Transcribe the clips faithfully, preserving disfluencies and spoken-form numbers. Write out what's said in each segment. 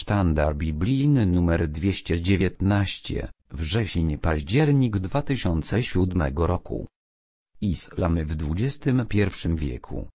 sztandar biblijny nr dwieście dziewiętnaście, wrzesień-październik dwa tysiące siódmego roku. Islam w dwudziestym pierwszym wieku.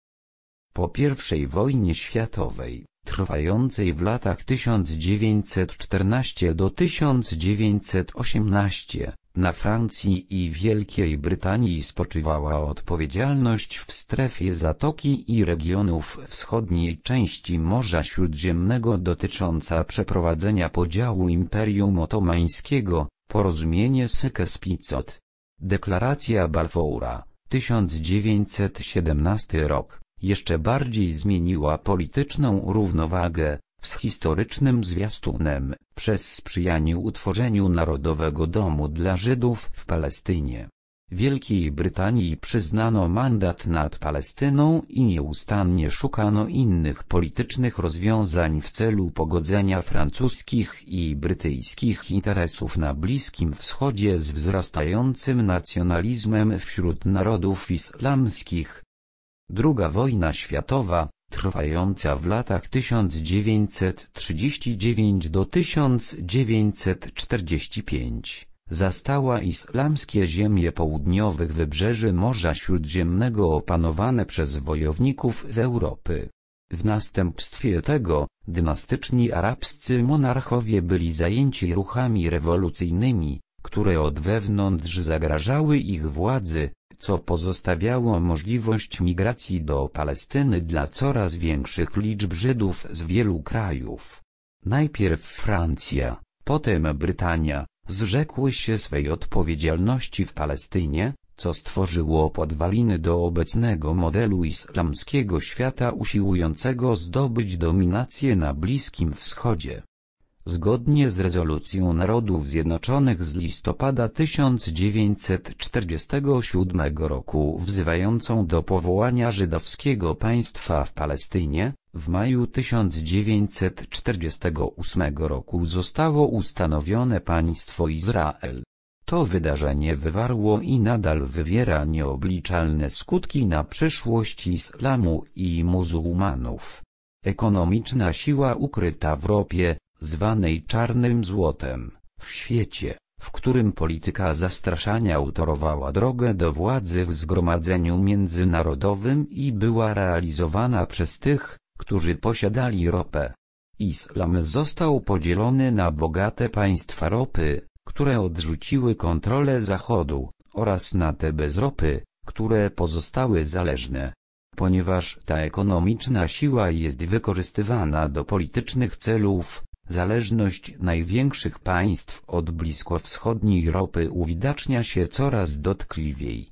Po pierwszej wojnie światowej, trwającej w latach tysiąc dziewięćset czternastego do tysiąc dziewięćset osiemnastego, na Francji i Wielkiej Brytanii spoczywała odpowiedzialność w strefie Zatoki i regionów wschodniej części Morza Śródziemnego dotycząca przeprowadzenia podziału Imperium Otomańskiego, porozumienie Sykes-Picot. Deklaracja Balfoura, tysiąc dziewięćset siedemnasty rok, jeszcze bardziej zmieniła polityczną równowagę, z historycznym zwiastunem, przez sprzyjanie utworzeniu Narodowego Domu dla Żydów w Palestynie. Wielkiej Brytanii przyznano mandat nad Palestyną i nieustannie szukano innych politycznych rozwiązań w celu pogodzenia francuskich i brytyjskich interesów na Bliskim Wschodzie z wzrastającym nacjonalizmem wśród narodów islamskich. Druga wojna światowa, trwająca w latach tysiąc dziewięćset trzydziestego dziewiątego do tysiąc dziewięćset czterdziestego piątego, zastała islamskie ziemie południowych wybrzeży Morza Śródziemnego opanowane przez wojowników z Europy. W następstwie tego, dynastyczni arabscy monarchowie byli zajęci ruchami rewolucyjnymi, które od wewnątrz zagrażały ich władzy, co pozostawiało możliwość migracji do Palestyny dla coraz większych liczb Żydów z wielu krajów. Najpierw Francja, potem Brytania, zrzekły się swej odpowiedzialności w Palestynie, co stworzyło podwaliny do obecnego modelu islamskiego świata usiłującego zdobyć dominację na Bliskim Wschodzie. Zgodnie z rezolucją Narodów Zjednoczonych z listopada tysiąc dziewięćset czterdziestego siódmego roku wzywającą do powołania żydowskiego państwa w Palestynie, w maju tysiąc dziewięćset czterdziestego ósmego roku zostało ustanowione państwo Izrael. To wydarzenie wywarło i nadal wywiera nieobliczalne skutki na przyszłość islamu i muzułmanów. Ekonomiczna siła ukryta w ropie, zwanej czarnym złotem, w świecie, w którym polityka zastraszania utorowała drogę do władzy w zgromadzeniu międzynarodowym i była realizowana przez tych, którzy posiadali ropę. Islam został podzielony na bogate państwa ropy, które odrzuciły kontrolę Zachodu, oraz na te bez ropy, które pozostały zależne. Ponieważ ta ekonomiczna siła jest wykorzystywana do politycznych celów, zależność największych państw od bliskowschodniej ropy uwidacznia się coraz dotkliwiej.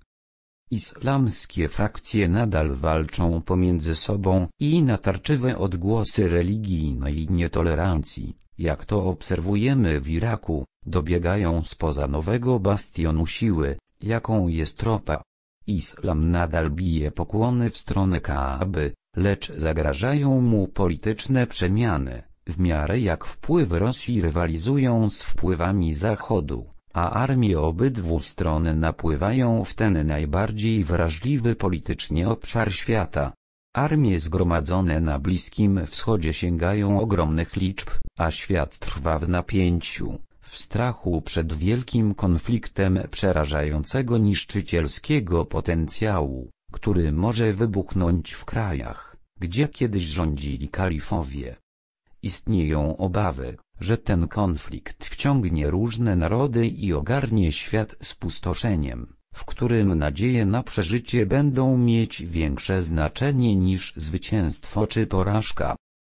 Islamskie frakcje nadal walczą pomiędzy sobą i natarczywe odgłosy religijnej nietolerancji, jak to obserwujemy w Iraku, dobiegają spoza nowego bastionu siły, jaką jest ropa. Islam nadal bije pokłony w stronę Kaaby, lecz zagrażają mu polityczne przemiany, w miarę jak wpływy Rosji rywalizują z wpływami Zachodu, a armie obydwu stron napływają w ten najbardziej wrażliwy politycznie obszar świata. Armie zgromadzone na Bliskim Wschodzie sięgają ogromnych liczb, a świat trwa w napięciu, w strachu przed wielkim konfliktem przerażającego niszczycielskiego potencjału, który może wybuchnąć w krajach, gdzie kiedyś rządzili kalifowie. Istnieją obawy, że ten konflikt wciągnie różne narody i ogarnie świat spustoszeniem, w którym nadzieje na przeżycie będą mieć większe znaczenie niż zwycięstwo czy porażka.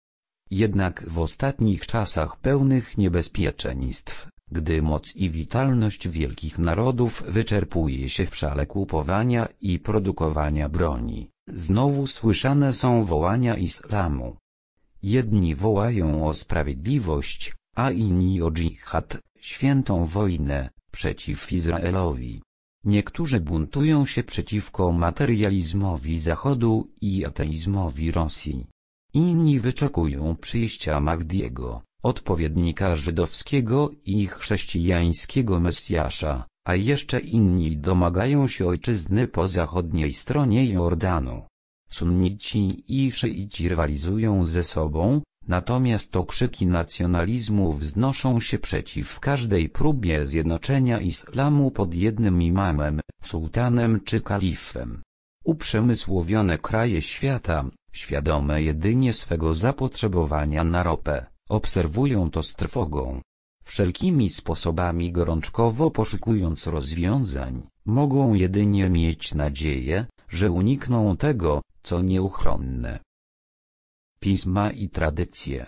Jednak w ostatnich czasach pełnych niebezpieczeństw, gdy moc i witalność wielkich narodów wyczerpuje się w szale kupowania i produkowania broni, znowu słyszane są wołania islamu. Jedni wołają o sprawiedliwość, a inni o dżihad, świętą wojnę, przeciw Izraelowi. Niektórzy buntują się przeciwko materializmowi Zachodu i ateizmowi Rosji. Inni wyczekują przyjścia Mahdiego, odpowiednika żydowskiego i chrześcijańskiego Mesjasza, a jeszcze inni domagają się ojczyzny po zachodniej stronie Jordanu. Sunnici i szyici rywalizują ze sobą, Natomiast okrzyki nacjonalizmu wznoszą się przeciw każdej próbie zjednoczenia islamu pod jednym imamem, sułtanem czy kalifem. Uprzemysłowione kraje świata, świadome jedynie swego zapotrzebowania na ropę, obserwują to z trwogą. Wszelkimi sposobami gorączkowo poszukując rozwiązań, mogą jedynie mieć nadzieję, że unikną tego, co nieuchronne. Pisma i tradycje.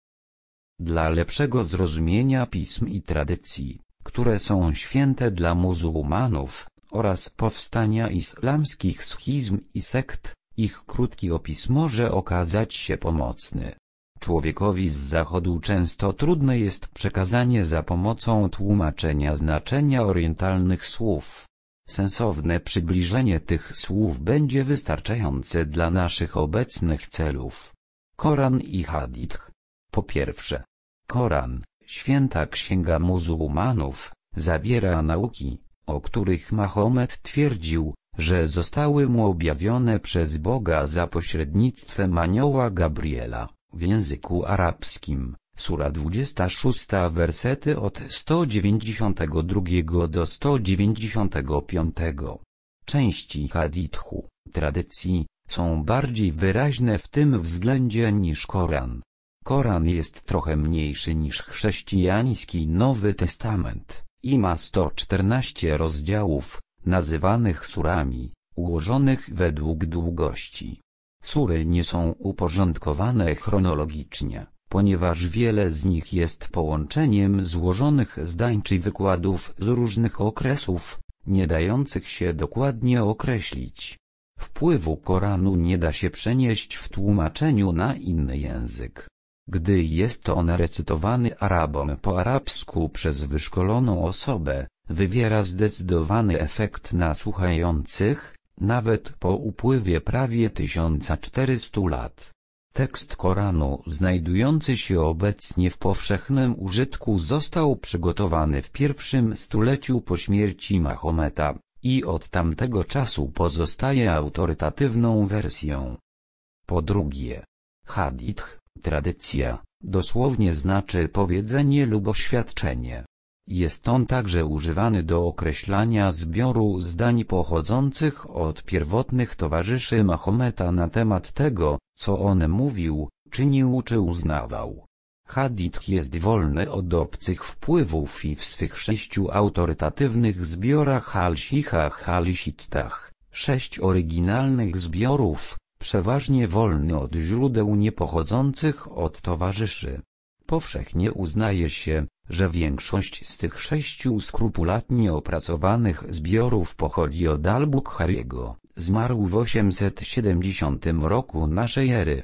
Dla lepszego zrozumienia pism i tradycji, które są święte dla muzułmanów, oraz powstania islamskich schizm i sekt, ich krótki opis może okazać się pomocny. Człowiekowi z zachodu często trudne jest przekazanie za pomocą tłumaczenia znaczenia orientalnych słów. Sensowne przybliżenie tych słów będzie wystarczające dla naszych obecnych celów. Koran i hadith. Po pierwsze, Koran, święta księga muzułmanów, zawiera nauki, o których Mahomet twierdził, że zostały mu objawione przez Boga za pośrednictwem anioła Gabriela, w języku arabskim. Sura dwudziesta szósta, wersety od sto dziewięćdziesiątego drugiego do sto dziewięćdziesiątego piątego. Części hadithu, tradycji, są bardziej wyraźne w tym względzie niż Koran. Koran jest trochę mniejszy niż chrześcijański Nowy Testament i ma sto czternaście rozdziałów, nazywanych surami, ułożonych według długości. Sury nie są uporządkowane chronologicznie, ponieważ wiele z nich jest połączeniem złożonych zdań czy wykładów z różnych okresów, nie dających się dokładnie określić. Wpływu Koranu nie da się przenieść w tłumaczeniu na inny język. Gdy jest on recytowany Arabom po arabsku przez wyszkoloną osobę, wywiera zdecydowany efekt na słuchających, nawet po upływie prawie tysiąca czterystu lat. Tekst Koranu znajdujący się obecnie w powszechnym użytku został przygotowany w pierwszym stuleciu po śmierci Mahometa i od tamtego czasu pozostaje autorytatywną wersją. Po drugie, hadith, tradycja, dosłownie znaczy powiedzenie lub oświadczenie. Jest on także używany do określania zbioru zdań pochodzących od pierwotnych towarzyszy Mahometa na temat tego, co on mówił, czynił czy uznawał. Hadith jest wolny od obcych wpływów i w swych sześciu autorytatywnych zbiorach al-Sihah al-Sittah, sześć oryginalnych zbiorów, przeważnie wolny od źródeł niepochodzących od towarzyszy. Powszechnie uznaje się, że większość z tych sześciu skrupulatnie opracowanych zbiorów pochodzi od al-Bukhariego, zmarł w osiemset siedemdziesiątym roku naszej ery.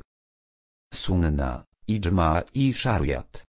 Sunna, idżma i szariat.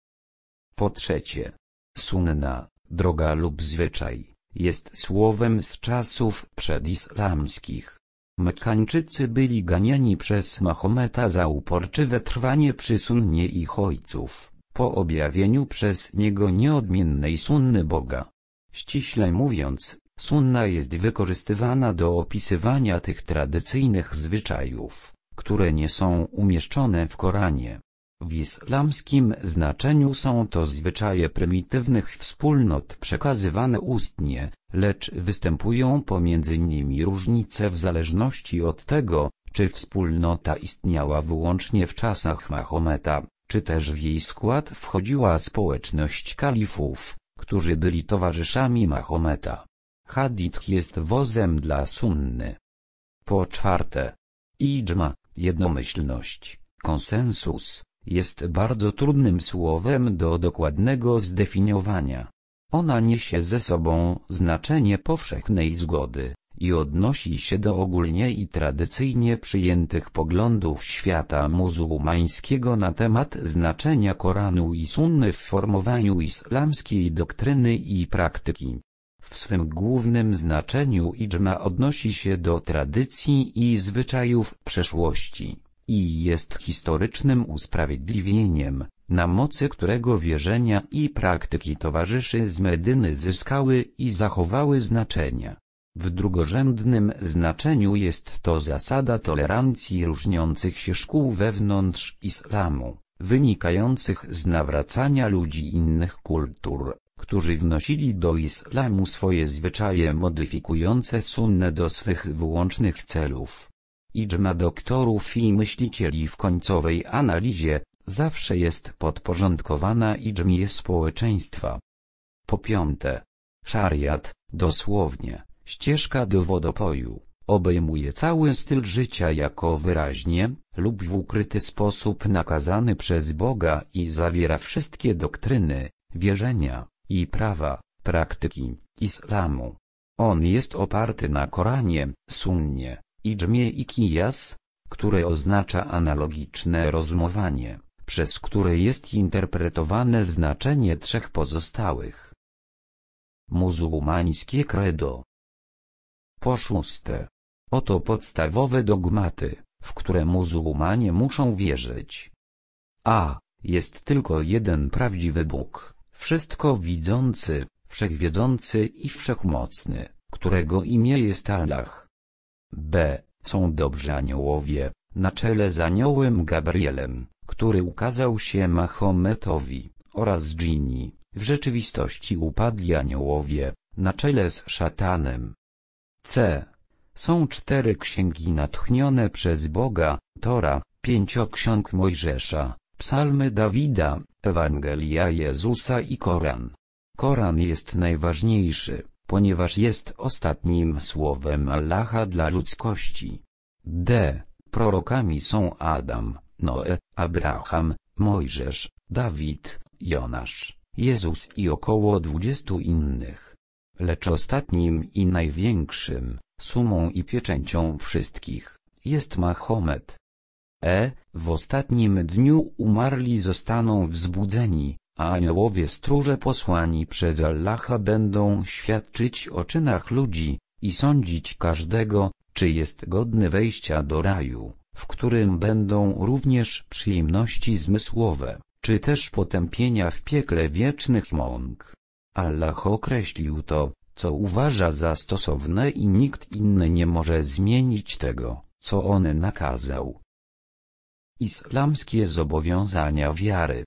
Po trzecie, sunna, droga lub zwyczaj, jest słowem z czasów przedislamskich. Mekkańczycy byli ganiani przez Mahometa za uporczywe trwanie przy sunnie ich ojców, po objawieniu przez niego nieodmiennej sunny Boga. Ściśle mówiąc, sunna jest wykorzystywana do opisywania tych tradycyjnych zwyczajów, które nie są umieszczone w Koranie. W islamskim znaczeniu są to zwyczaje prymitywnych wspólnot przekazywane ustnie, lecz występują pomiędzy nimi różnice w zależności od tego, czy wspólnota istniała wyłącznie w czasach Mahometa, czy też w jej skład wchodziła społeczność kalifów, którzy byli towarzyszami Mahometa. Hadith jest wozem dla sunny. Po czwarte, idżma, jednomyślność, konsensus, jest bardzo trudnym słowem do dokładnego zdefiniowania. Ona niesie ze sobą znaczenie powszechnej zgody i odnosi się do ogólnie i tradycyjnie przyjętych poglądów świata muzułmańskiego na temat znaczenia Koranu i sunny w formowaniu islamskiej doktryny i praktyki. W swym głównym znaczeniu idżma odnosi się do tradycji i zwyczajów przeszłości i jest historycznym usprawiedliwieniem, na mocy którego wierzenia i praktyki towarzyszy z Medyny zyskały i zachowały znaczenia. W drugorzędnym znaczeniu jest to zasada tolerancji różniących się szkół wewnątrz islamu, wynikających z nawracania ludzi innych kultur, którzy wnosili do islamu swoje zwyczaje modyfikujące sunnę do swych wyłącznych celów. Idżma doktorów i myślicieli w końcowej analizie zawsze jest podporządkowana idżmie społeczeństwa. Po piąte, szariat, dosłownie, ścieżka do wodopoju, obejmuje cały styl życia jako wyraźnie lub w ukryty sposób nakazany przez Boga i zawiera wszystkie doktryny, wierzenia i prawa, praktyki islamu. On jest oparty na Koranie, sunnie, idżmie i kijas, które oznacza analogiczne rozumowanie, przez które jest interpretowane znaczenie trzech pozostałych. Muzułmańskie credo. Po szóste, oto podstawowe dogmaty, w które muzułmanie muszą wierzyć. A. Jest tylko jeden prawdziwy Bóg, wszystko widzący, wszechwiedzący i wszechmocny, którego imię jest Allah. B. Są dobrzy aniołowie, na czele z aniołem Gabrielem, który ukazał się Mahometowi, oraz dżini, w rzeczywistości upadli aniołowie, na czele z szatanem. C. Są cztery księgi natchnione przez Boga, Tora, pięcioksiąg Mojżesza, psalmy Dawida, Ewangelia Jezusa i Koran. Koran jest najważniejszy, ponieważ jest ostatnim słowem Allaha dla ludzkości. D. Prorokami są Adam, Noe, Abraham, Mojżesz, Dawid, Jonasz, Jezus i około dwudziestu innych. Lecz ostatnim i największym, sumą i pieczęcią wszystkich, jest Mahomet. E. W ostatnim dniu umarli zostaną wzbudzeni, a aniołowie stróże posłani przez Allaha będą świadczyć o czynach ludzi i sądzić każdego, czy jest godny wejścia do raju, w którym będą również przyjemności zmysłowe, czy też potępienia w piekle wiecznych mąk. Allah określił to, co uważa za stosowne i nikt inny nie może zmienić tego, co on nakazał. Islamskie zobowiązania wiary.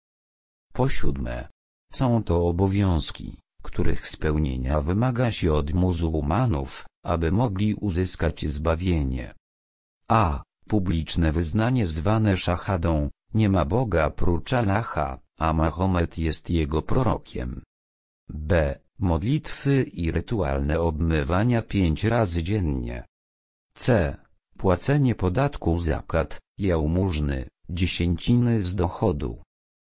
Po siódme, są to obowiązki, których spełnienia wymaga się od muzułmanów, aby mogli uzyskać zbawienie. A. Publiczne wyznanie zwane szahadą, nie ma Boga prócz Allaha, a Mahomet jest jego prorokiem. B. Modlitwy i rytualne obmywania pięć razy dziennie. C. Płacenie podatku zakat, jałmużny, dziesięciny z dochodu.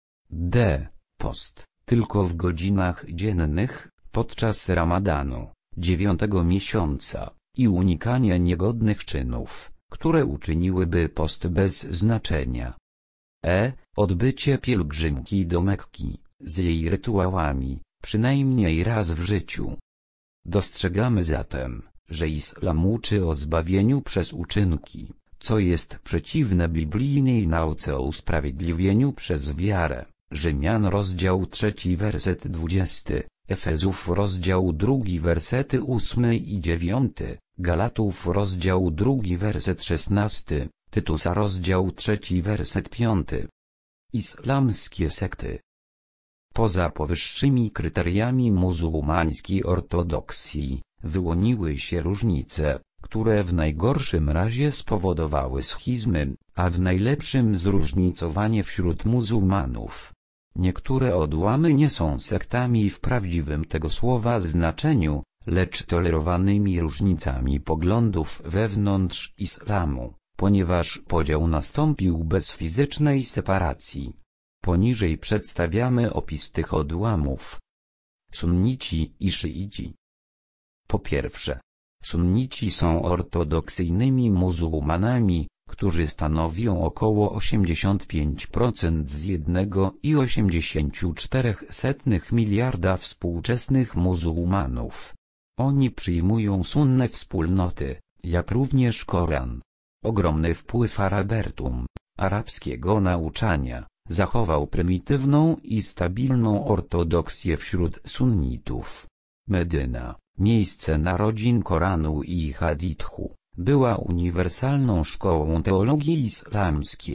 D. Post, tylko w godzinach dziennych, podczas Ramadanu, dziewiątego miesiąca, i unikanie niegodnych czynów, które uczyniłyby post bez znaczenia. E. Odbycie pielgrzymki do Mekki, z jej rytuałami, przynajmniej raz w życiu. Dostrzegamy zatem, że islam uczy o zbawieniu przez uczynki, co jest przeciwne biblijnej nauce o usprawiedliwieniu przez wiarę. Rzymian rozdział trzeci werset dwudziesty, Efezów rozdział drugi wersety ósmy i dziewiąty, Galatów rozdział drugi werset szesnasty, Tytusa rozdział trzeci werset piąty. Islamskie sekty. Poza powyższymi kryteriami muzułmańskiej ortodoksji, wyłoniły się różnice, które w najgorszym razie spowodowały schizmy, a w najlepszym zróżnicowanie wśród muzułmanów. Niektóre odłamy nie są sektami w prawdziwym tego słowa znaczeniu, lecz tolerowanymi różnicami poglądów wewnątrz islamu, ponieważ podział nastąpił bez fizycznej separacji. Poniżej przedstawiamy opis tych odłamów. Sunnici i szyici. Po pierwsze, sunnici są ortodoksyjnymi muzułmanami, którzy stanowią około osiemdziesiąt pięć procent z jednego i osiemdziesiąt cztery setnych miliarda współczesnych muzułmanów. Oni przyjmują sunnę wspólnoty, jak również Koran. Ogromny wpływ arabertum, arabskiego nauczania, zachował prymitywną i stabilną ortodoksję wśród sunnitów. Medyna, miejsce narodzin Koranu i Hadithu, była uniwersalną szkołą teologii islamskiej,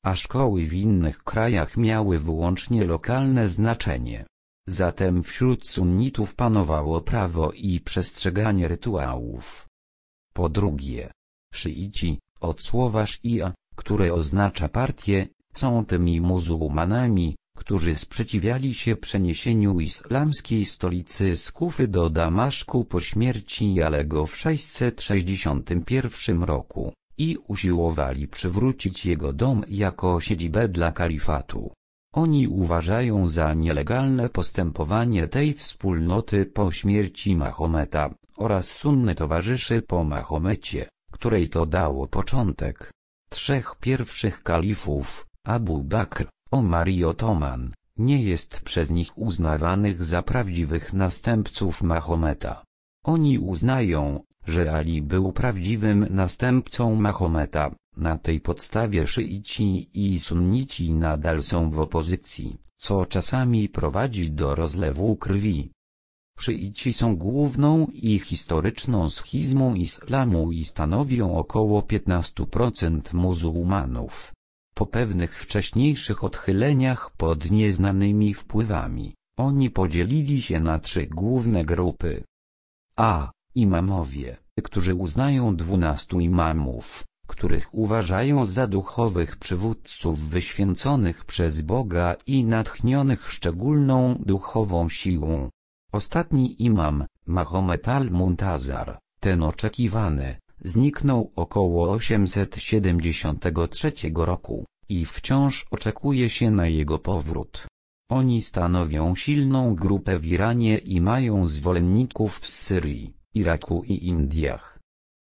a szkoły w innych krajach miały wyłącznie lokalne znaczenie. Zatem wśród sunnitów panowało prawo i przestrzeganie rytuałów. Po drugie, szyici, od słowa szia, które oznacza partię, są tymi muzułmanami, którzy sprzeciwiali się przeniesieniu islamskiej stolicy z Kufy do Damaszku po śmierci Alego w sześćset sześćdziesiątym pierwszym roku i usiłowali przywrócić jego dom jako siedzibę dla kalifatu. Oni uważają za nielegalne postępowanie tej wspólnoty po śmierci Mahometa oraz sunny towarzyszy po Mahomecie, której to dało początek. Trzech pierwszych kalifów, Abu Bakr, Omar i Otoman, nie jest przez nich uznawanych za prawdziwych następców Mahometa. Oni uznają, że Ali był prawdziwym następcą Mahometa. Na tej podstawie szyici i sunnici nadal są w opozycji, co czasami prowadzi do rozlewu krwi. Szyici są główną i historyczną schizmą islamu i stanowią około piętnaście procent muzułmanów. Po pewnych wcześniejszych odchyleniach pod nieznanymi wpływami, oni podzielili się na trzy główne grupy. A. Imamowie, którzy uznają dwunastu imamów, których uważają za duchowych przywódców wyświęconych przez Boga i natchnionych szczególną duchową siłą. Ostatni imam, Mahomet al-Muntazar, ten oczekiwany, zniknął około osiemset siedemdziesiątego trzeciego roku i wciąż oczekuje się na jego powrót. Oni stanowią silną grupę w Iranie i mają zwolenników w Syrii, Iraku i Indiach.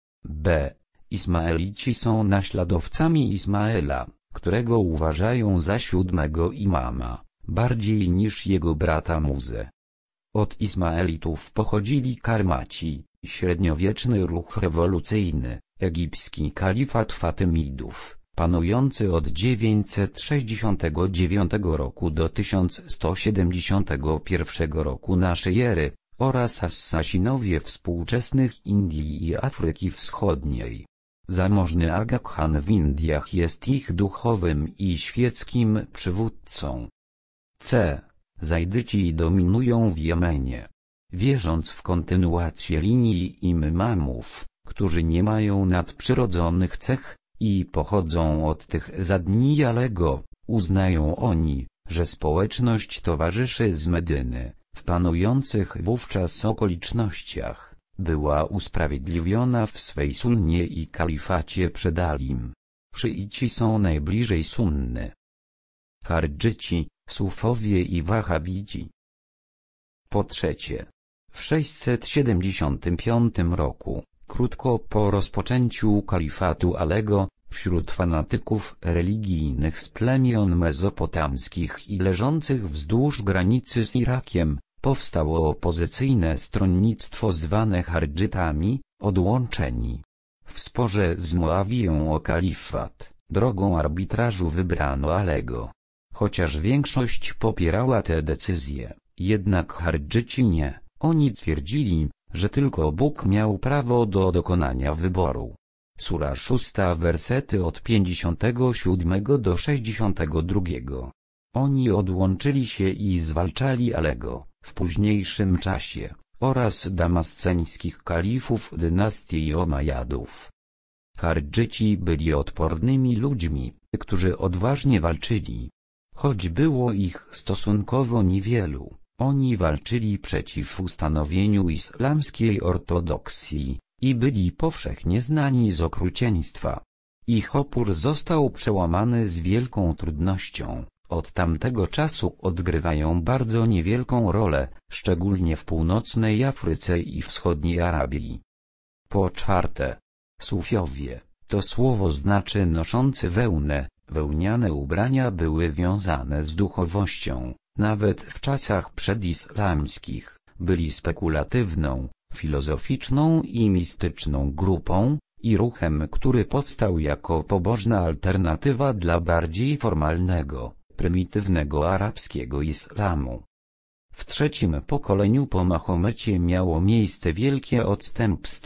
B. Ismaelici są naśladowcami Ismaela, którego uważają za siódmego imama, bardziej niż jego brata Muzę. Od Ismaelitów pochodzili Karmaci, średniowieczny ruch rewolucyjny, egipski kalifat Fatymidów, panujący od dziewięćset sześćdziesiątego dziewiątego roku do tysiąc sto siedemdziesiątego pierwszego roku naszej ery, oraz Assasinowie współczesnych Indii i Afryki Wschodniej. Zamożny Aga Khan w Indiach jest ich duchowym i świeckim przywódcą. C. Zajdyci dominują w Jemenie. Wierząc w kontynuację linii imamów, którzy nie mają nadprzyrodzonych cech i pochodzą od tych za dni Alego, uznają oni, że społeczność towarzyszy z Medyny, w panujących wówczas okolicznościach, była usprawiedliwiona w swej sunnie i kalifacie przed Alim. Szyici są najbliżej sunny. Chardżyci, Sufowie i Wahabici. Po trzecie, w sześćset siedemdziesiątym piątym roku, krótko po rozpoczęciu kalifatu Alego, wśród fanatyków religijnych z plemion mezopotamskich i leżących wzdłuż granicy z Irakiem, powstało opozycyjne stronnictwo zwane Chardżytami, odłączeni. W sporze z Muawiją o kalifat, drogą arbitrażu wybrano Alego. Chociaż większość popierała tę decyzję, jednak Chardżyci nie. Oni twierdzili, że tylko Bóg miał prawo do dokonania wyboru. Sura szósta, wersety od pięćdziesiątego siódmego do sześćdziesiątego drugiego. Oni odłączyli się i zwalczali Alego, w późniejszym czasie, oraz damasceńskich kalifów dynastii Omajadów. Chardżyci byli odpornymi ludźmi, którzy odważnie walczyli. Choć było ich stosunkowo niewielu, oni walczyli przeciw ustanowieniu islamskiej ortodoksji i byli powszechnie znani z okrucieństwa. Ich opór został przełamany z wielką trudnością. Od tamtego czasu odgrywają bardzo niewielką rolę, szczególnie w północnej Afryce i wschodniej Arabii. Po czwarte, Sufiowie, to słowo znaczy noszący wełnę. Wełniane ubrania były wiązane z duchowością, nawet w czasach przedislamskich, byli spekulatywną, filozoficzną i mistyczną grupą i ruchem, który powstał jako pobożna alternatywa dla bardziej formalnego, prymitywnego arabskiego islamu. W trzecim pokoleniu po Mahomecie miało miejsce wielkie odstępstwo,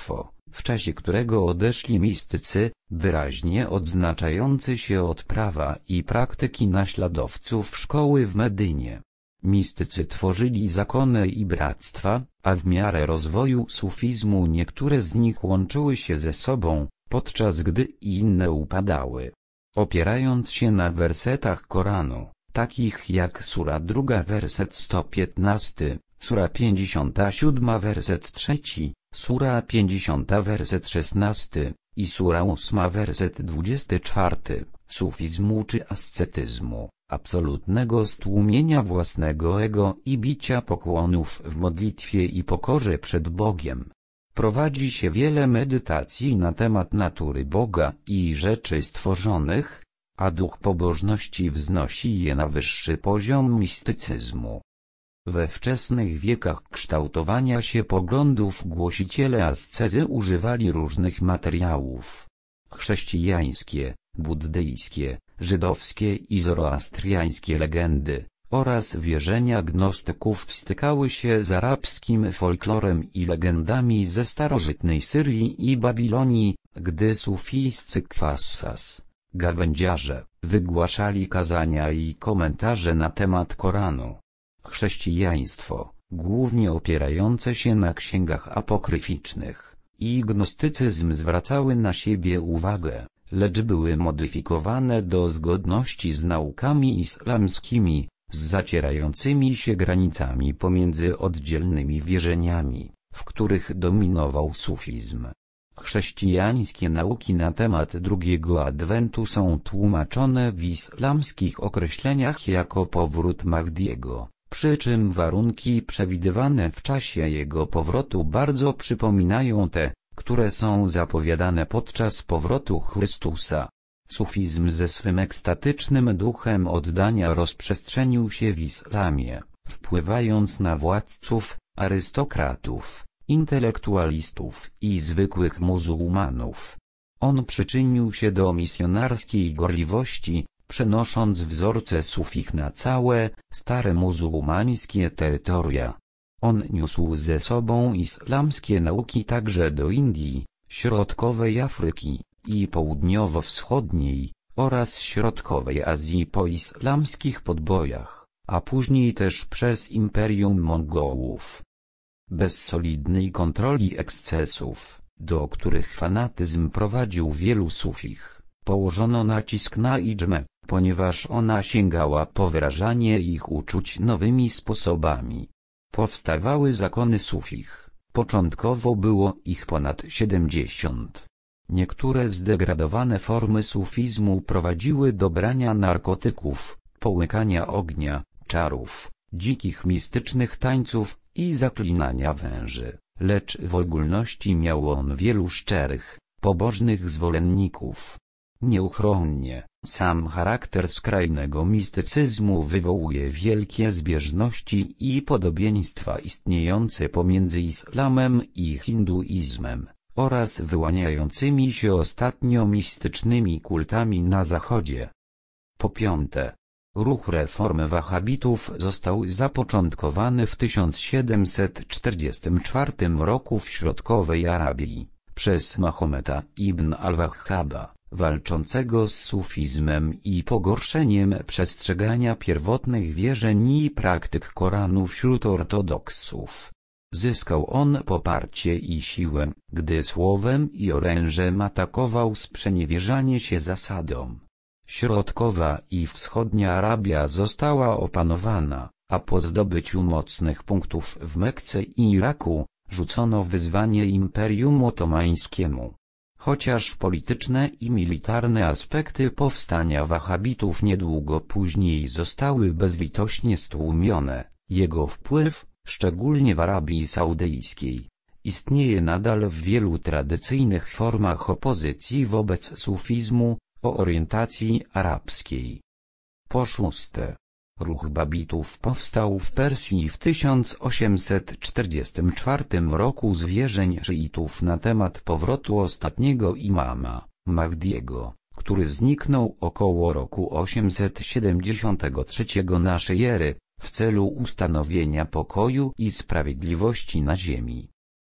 w czasie którego odeszli mistycy, wyraźnie odznaczający się od prawa i praktyki naśladowców szkoły w Medynie. Mistycy tworzyli zakony i bractwa, a w miarę rozwoju sufizmu niektóre z nich łączyły się ze sobą, podczas gdy inne upadały. Opierając się na wersetach Koranu, takich jak sura druga werset sto piętnasty, sura pięćdziesiąta siódma werset trzeci, sura pięćdziesiąta werset szesnasty i sura ósma werset dwudziesty czwarty, sufizm uczy ascetyzmu, absolutnego stłumienia własnego ego i bicia pokłonów w modlitwie i pokorze przed Bogiem. Prowadzi się wiele medytacji na temat natury Boga i rzeczy stworzonych, a duch pobożności wznosi je na wyższy poziom mistycyzmu. We wczesnych wiekach kształtowania się poglądów głosiciele ascezy używali różnych materiałów. Chrześcijańskie, buddyjskie, żydowskie i zoroastriańskie legendy oraz wierzenia gnostyków stykały się z arabskim folklorem i legendami ze starożytnej Syrii i Babilonii, gdy sufijscy kwassas, gawędziarze, wygłaszali kazania i komentarze na temat Koranu. Chrześcijaństwo, głównie opierające się na księgach apokryficznych, i gnostycyzm zwracały na siebie uwagę, lecz były modyfikowane do zgodności z naukami islamskimi, z zacierającymi się granicami pomiędzy oddzielnymi wierzeniami, w których dominował sufizm. Chrześcijańskie nauki na temat drugiego adwentu są tłumaczone w islamskich określeniach jako powrót Mahdiego, przy czym warunki przewidywane w czasie jego powrotu bardzo przypominają te, które są zapowiadane podczas powrotu Chrystusa. Sufizm ze swym ekstatycznym duchem oddania rozprzestrzenił się w islamie, wpływając na władców, arystokratów, intelektualistów i zwykłych muzułmanów. On przyczynił się do misjonarskiej gorliwości, przenosząc wzorce sufich na całe, stare muzułmańskie terytoria. On niósł ze sobą islamskie nauki także do Indii, środkowej Afryki i południowo-wschodniej, oraz środkowej Azji po islamskich podbojach, a później też przez Imperium Mongołów. Bez solidnej kontroli ekscesów, do których fanatyzm prowadził wielu sufich, położono nacisk na idżmę, ponieważ ona sięgała po wyrażanie ich uczuć nowymi sposobami. Powstawały zakony sufich, początkowo było ich ponad siedemdziesiąt. Niektóre zdegradowane formy sufizmu prowadziły do brania narkotyków, połykania ognia, czarów, dzikich mistycznych tańców i zaklinania węży, lecz w ogólności miał on wielu szczerych, pobożnych zwolenników. Nieuchronnie, sam charakter skrajnego mistycyzmu wywołuje wielkie zbieżności i podobieństwa istniejące pomiędzy islamem i hinduizmem, oraz wyłaniającymi się ostatnio mistycznymi kultami na zachodzie. Po piąte, ruch reformy wahhabitów został zapoczątkowany w tysiąc siedemset czterdziestym czwartym roku w środkowej Arabii, przez Mahometa ibn al-Wahhaba, walczącego z sufizmem i pogorszeniem przestrzegania pierwotnych wierzeń i praktyk Koranu wśród ortodoksów. Zyskał on poparcie i siłę, gdy słowem i orężem atakował sprzeniewierzanie się zasadom. Środkowa i wschodnia Arabia została opanowana, a po zdobyciu mocnych punktów w Mekce i Iraku, rzucono wyzwanie Imperium Otomańskiemu. Chociaż polityczne i militarne aspekty powstania wahhabitów niedługo później zostały bezlitośnie stłumione, jego wpływ, szczególnie w Arabii Saudyjskiej, istnieje nadal w wielu tradycyjnych formach opozycji wobec sufizmu, o orientacji arabskiej. Po szóste, ruch babitów powstał w Persji w tysiąc osiemset czterdziestym czwartym roku z wierzeń szyitów na temat powrotu ostatniego imama, Mahdiego, który zniknął około roku osiemset siedemdziesiątego trzeciego naszej ery, w celu ustanowienia pokoju i sprawiedliwości na ziemi.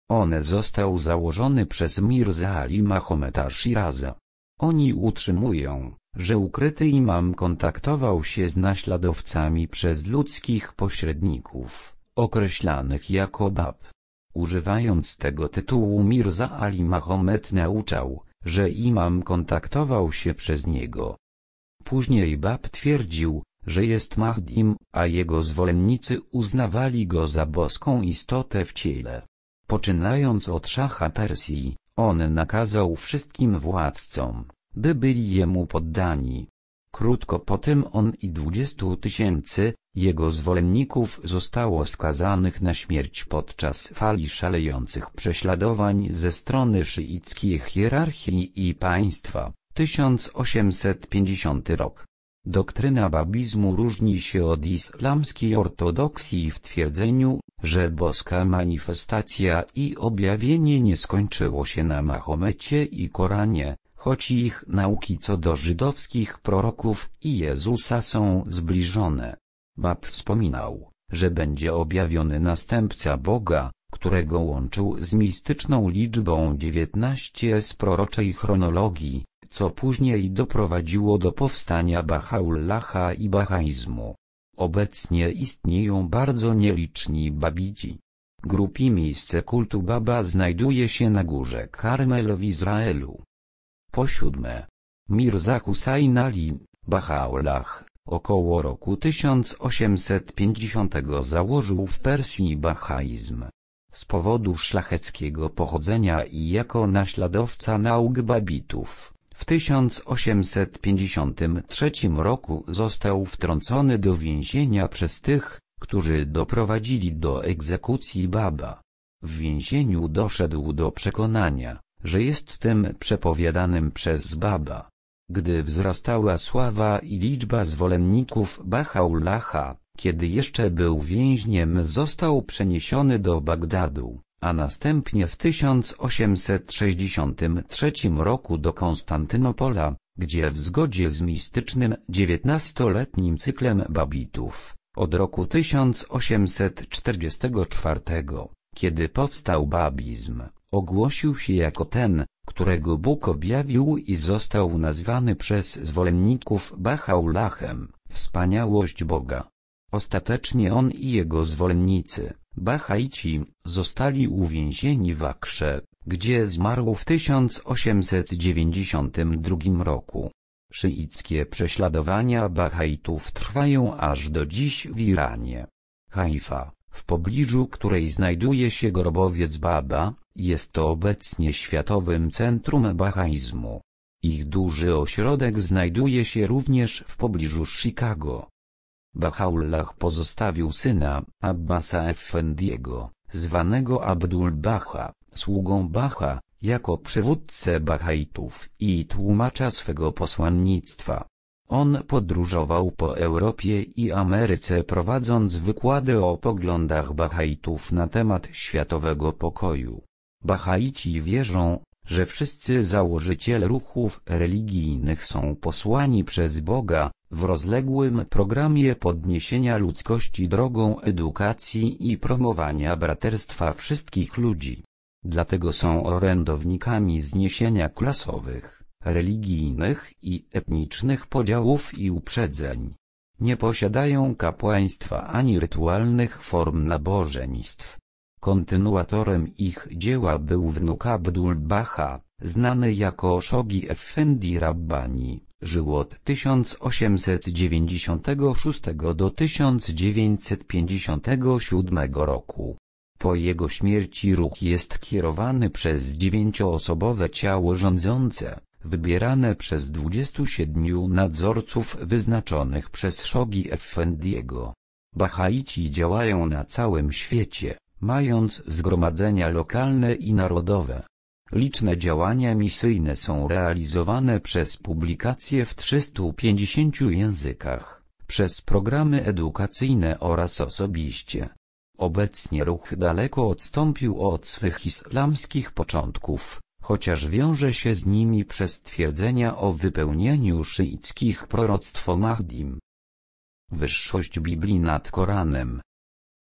On został założony przez Mirza Ali Mahometa Shiraza. Oni utrzymują, że ukryty imam kontaktował się z naśladowcami przez ludzkich pośredników, określanych jako bab. Używając tego tytułu Mirza Ali Mahomet nauczał, że imam kontaktował się przez niego. Później bab twierdził, że jest Mahdim, a jego zwolennicy uznawali go za boską istotę w ciele. Poczynając od szacha Persji, on nakazał wszystkim władcom, by byli jemu poddani. Krótko po tym on i dwudziestu tysięcy jego zwolenników zostało skazanych na śmierć podczas fali szalejących prześladowań ze strony szyickiej hierarchii i państwa. tysiąc osiemset pięćdziesiąty rok. Doktryna babizmu różni się od islamskiej ortodoksji w twierdzeniu, że boska manifestacja i objawienie nie skończyło się na Mahomecie i Koranie, choć ich nauki co do żydowskich proroków i Jezusa są zbliżone. Bab wspominał, że będzie objawiony następca Boga, którego łączył z mistyczną liczbą dziewiętnaście z proroczej chronologii, co później doprowadziło do powstania Baha'u'llaha i bahaizmu. Obecnie istnieją bardzo nieliczni babici. Grup i miejsce kultu Baba znajduje się na górze Karmel w Izraelu. Po siódme. Mirza Husayn Ali, Baha'u'llah, około roku tysiąc osiemset pięćdziesiątego założył w Persji bahaizm. Z powodu szlacheckiego pochodzenia i jako naśladowca nauk babitów, w tysiąc osiemset pięćdziesiątym trzecim roku został wtrącony do więzienia przez tych, którzy doprowadzili do egzekucji Baba. W więzieniu doszedł do przekonania, że jest tym przepowiadanym przez Baba. Gdy wzrastała sława i liczba zwolenników Baha'u'llaha, kiedy jeszcze był więźniem, został przeniesiony do Bagdadu, a następnie w tysiąc osiemset sześćdziesiątym trzecim roku do Konstantynopola, gdzie w zgodzie z mistycznym dziewiętnastoletnim cyklem babitów, od roku tysiąc osiemset czterdziestego czwartego, kiedy powstał babizm, ogłosił się jako ten, którego Bóg objawił i został nazwany przez zwolenników Baha'u'llahem, wspaniałość Boga. Ostatecznie on i jego zwolennicy, Bahaici, zostali uwięzieni w Akrze, gdzie zmarł w tysiąc osiemset dziewięćdziesiątym drugim roku. Szyickie prześladowania Bahaitów trwają aż do dziś w Iranie. Haifa, w pobliżu której znajduje się grobowiec Baba, jest to obecnie światowym centrum bahaizmu. Ich duży ośrodek znajduje się również w pobliżu Chicago. Baha'u'llah pozostawił syna, Abbasa Effendiego, zwanego Abdul Baha, sługą Baha, jako przywódcę Bahaitów i tłumacza swego posłannictwa. On podróżował po Europie i Ameryce, prowadząc wykłady o poglądach Bahaitów na temat światowego pokoju. Bahaici wierzą, że wszyscy założyciele ruchów religijnych są posłani przez Boga, w rozległym programie podniesienia ludzkości drogą edukacji i promowania braterstwa wszystkich ludzi. Dlatego są orędownikami zniesienia klasowych, religijnych i etnicznych podziałów i uprzedzeń. Nie posiadają kapłaństwa ani rytualnych form nabożeństw. Kontynuatorem ich dzieła był wnuk Abdul Baha, znany jako Shoghi Effendi Rabbani, żył od tysiąc osiemset dziewięćdziesiątego szóstego do tysiąc dziewięćset pięćdziesiątego siódmego roku. Po jego śmierci ruch jest kierowany przez dziewięcioosobowe ciało rządzące, wybierane przez dwudziestu siedmiu nadzorców wyznaczonych przez Shoghi Effendiego. Bahaici działają na całym świecie, mając zgromadzenia lokalne i narodowe. Liczne działania misyjne są realizowane przez publikacje w trzystu pięćdziesięciu językach, przez programy edukacyjne oraz osobiście. Obecnie ruch daleko odstąpił od swych islamskich początków, chociaż wiąże się z nimi przez twierdzenia o wypełnieniu szyickich proroctw o Mahdim. Wyższość Biblii nad Koranem.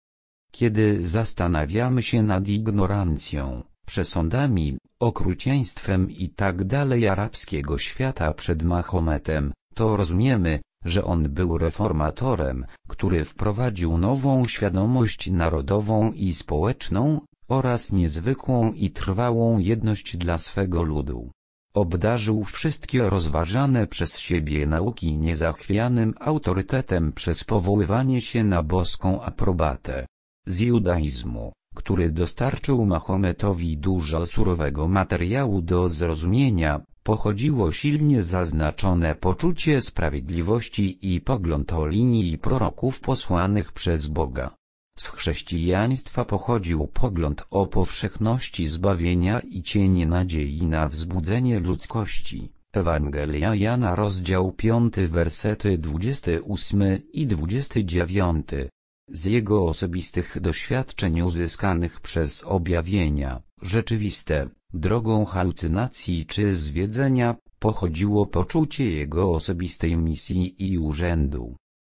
Kiedy zastanawiamy się nad ignorancją, przesądami, okrucieństwem i tak dalej arabskiego świata przed Mahometem, to rozumiemy, że on był reformatorem, który wprowadził nową świadomość narodową i społeczną, oraz niezwykłą i trwałą jedność dla swego ludu. Obdarzył wszystkie rozważane przez siebie nauki niezachwianym autorytetem przez powoływanie się na boską aprobatę. Z judaizmu, który dostarczył Mahometowi dużo surowego materiału do zrozumienia, pochodziło silnie zaznaczone poczucie sprawiedliwości i pogląd o linii proroków posłanych przez Boga. Z chrześcijaństwa pochodził pogląd o powszechności zbawienia i cień nadziei na wzbudzenie ludzkości. Ewangelia Jana rozdział piąty wersety dwudziesty ósmy i dwudziesty dziewiąty. Z jego osobistych doświadczeń uzyskanych przez objawienia, rzeczywiste, drogą halucynacji czy zwiedzenia, pochodziło poczucie jego osobistej misji i urzędu.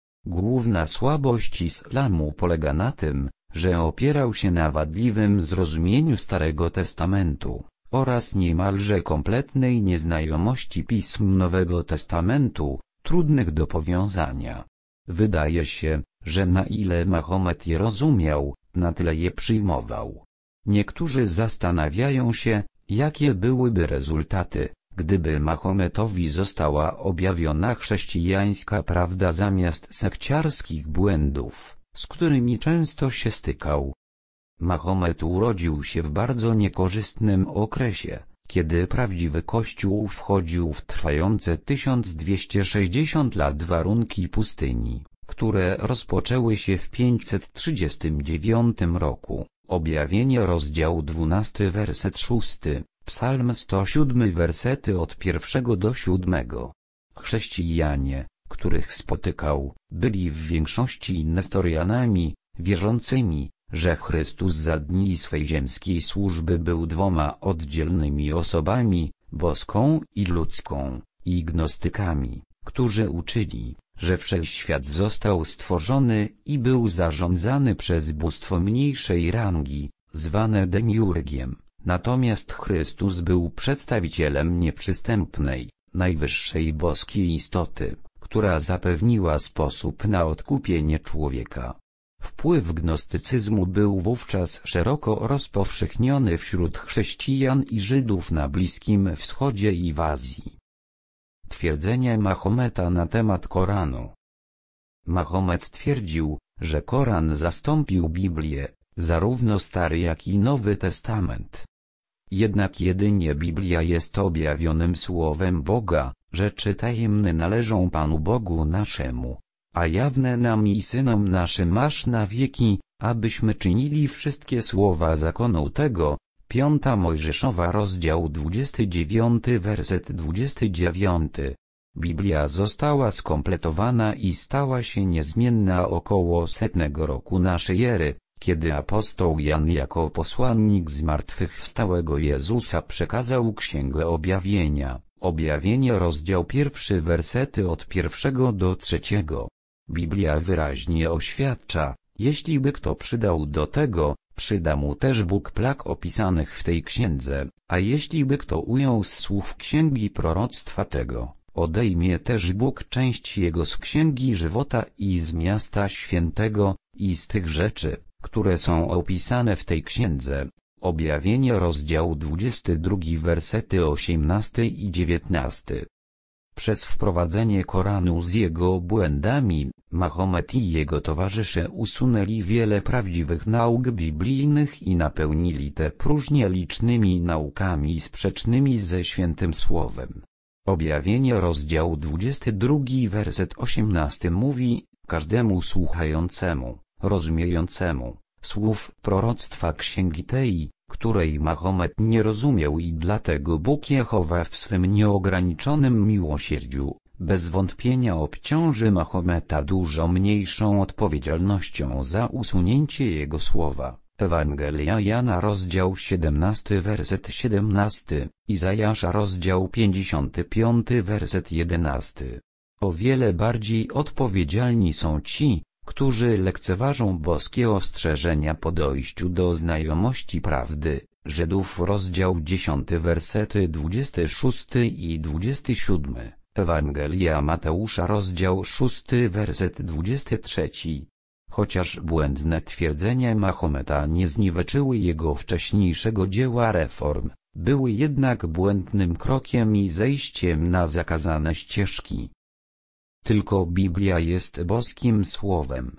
Główna słabość islamu polega na tym, że opierał się na wadliwym zrozumieniu Starego Testamentu, oraz niemalże kompletnej nieznajomości pism Nowego Testamentu, trudnych do powiązania. Wydaje się, że na ile Mahomet je rozumiał, na tyle je przyjmował. Niektórzy zastanawiają się, jakie byłyby rezultaty, gdyby Mahometowi została objawiona chrześcijańska prawda zamiast sekciarskich błędów, z którymi często się stykał. Mahomet urodził się w bardzo niekorzystnym okresie, kiedy prawdziwy Kościół wchodził w trwające tysiąc dwieście sześćdziesiąt lat warunki pustyni, które rozpoczęły się w pięćset trzydziestym dziewiątym roku. Objawienie rozdział dwunasty werset szósty, Psalm sto siedem wersety od pierwszego do siódmego. Chrześcijanie, których spotykał, byli w większości nestorianami, wierzącymi, że Chrystus za dni swej ziemskiej służby był dwoma oddzielnymi osobami, boską i ludzką, i gnostykami, którzy uczyli, że wszechświat został stworzony i był zarządzany przez bóstwo mniejszej rangi, zwane demiurgiem, natomiast Chrystus był przedstawicielem nieprzystępnej, najwyższej boskiej istoty, która zapewniła sposób na odkupienie człowieka. Wpływ gnostycyzmu był wówczas szeroko rozpowszechniony wśród chrześcijan i Żydów na Bliskim Wschodzie i w Azji. Twierdzenie Mahometa na temat Koranu. Mahomet twierdził, że Koran zastąpił Biblię, zarówno Stary jak i Nowy Testament. Jednak jedynie Biblia jest objawionym słowem Boga, rzeczy tajemne należą Panu Bogu naszemu, a jawne nam i synom naszym aż na wieki, abyśmy czynili wszystkie słowa zakonu tego. Piąta Mojżeszowa rozdział dwudziesty dziewiąty werset dwudziesty dziewiąty. Biblia została skompletowana i stała się niezmienna około setnego roku naszej ery, kiedy apostoł Jan jako posłannik zmartwychwstałego Jezusa przekazał Księgę Objawienia, Objawienie rozdział pierwszy wersety od pierwszego do trzeciego. Biblia wyraźnie oświadcza, jeśli by kto przydał do tego, przyda mu też Bóg plag opisanych w tej księdze, a jeśli by kto ujął z słów księgi proroctwa tego, odejmie też Bóg część jego z księgi żywota i z miasta świętego, i z tych rzeczy, które są opisane w tej księdze. Objawienie rozdział dwudziesty drugi wersety osiemnasty i dziewiętnasty. Przez wprowadzenie Koranu z jego błędami, Mahomet i jego towarzysze usunęli wiele prawdziwych nauk biblijnych i napełnili te próżnie licznymi naukami sprzecznymi ze świętym słowem. Objawienie rozdział dwudziesty drugi werset osiemnasty mówi, każdemu słuchającemu, rozumiejącemu, słów proroctwa księgi tej, której Mahomet nie rozumiał i dlatego Bóg Jehowa w swym nieograniczonym miłosierdziu, bez wątpienia obciąży Mahometa dużo mniejszą odpowiedzialnością za usunięcie jego słowa. Ewangelia Jana rozdział siedemnasty werset siedemnasty, Izajasza rozdział pięćdziesiąty piąty werset jedenasty. O wiele bardziej odpowiedzialni są ci, którzy lekceważą boskie ostrzeżenia po dojściu do znajomości prawdy. Żydów rozdział dziesiąty wersety dwudziesty szósty i dwudziesty siódmy. Ewangelia Mateusza rozdział szósty werset dwudziesty trzeci. Chociaż błędne twierdzenia Mahometa nie zniweczyły jego wcześniejszego dzieła reform, były jednak błędnym krokiem i zejściem na zakazane ścieżki. Tylko Biblia jest boskim słowem.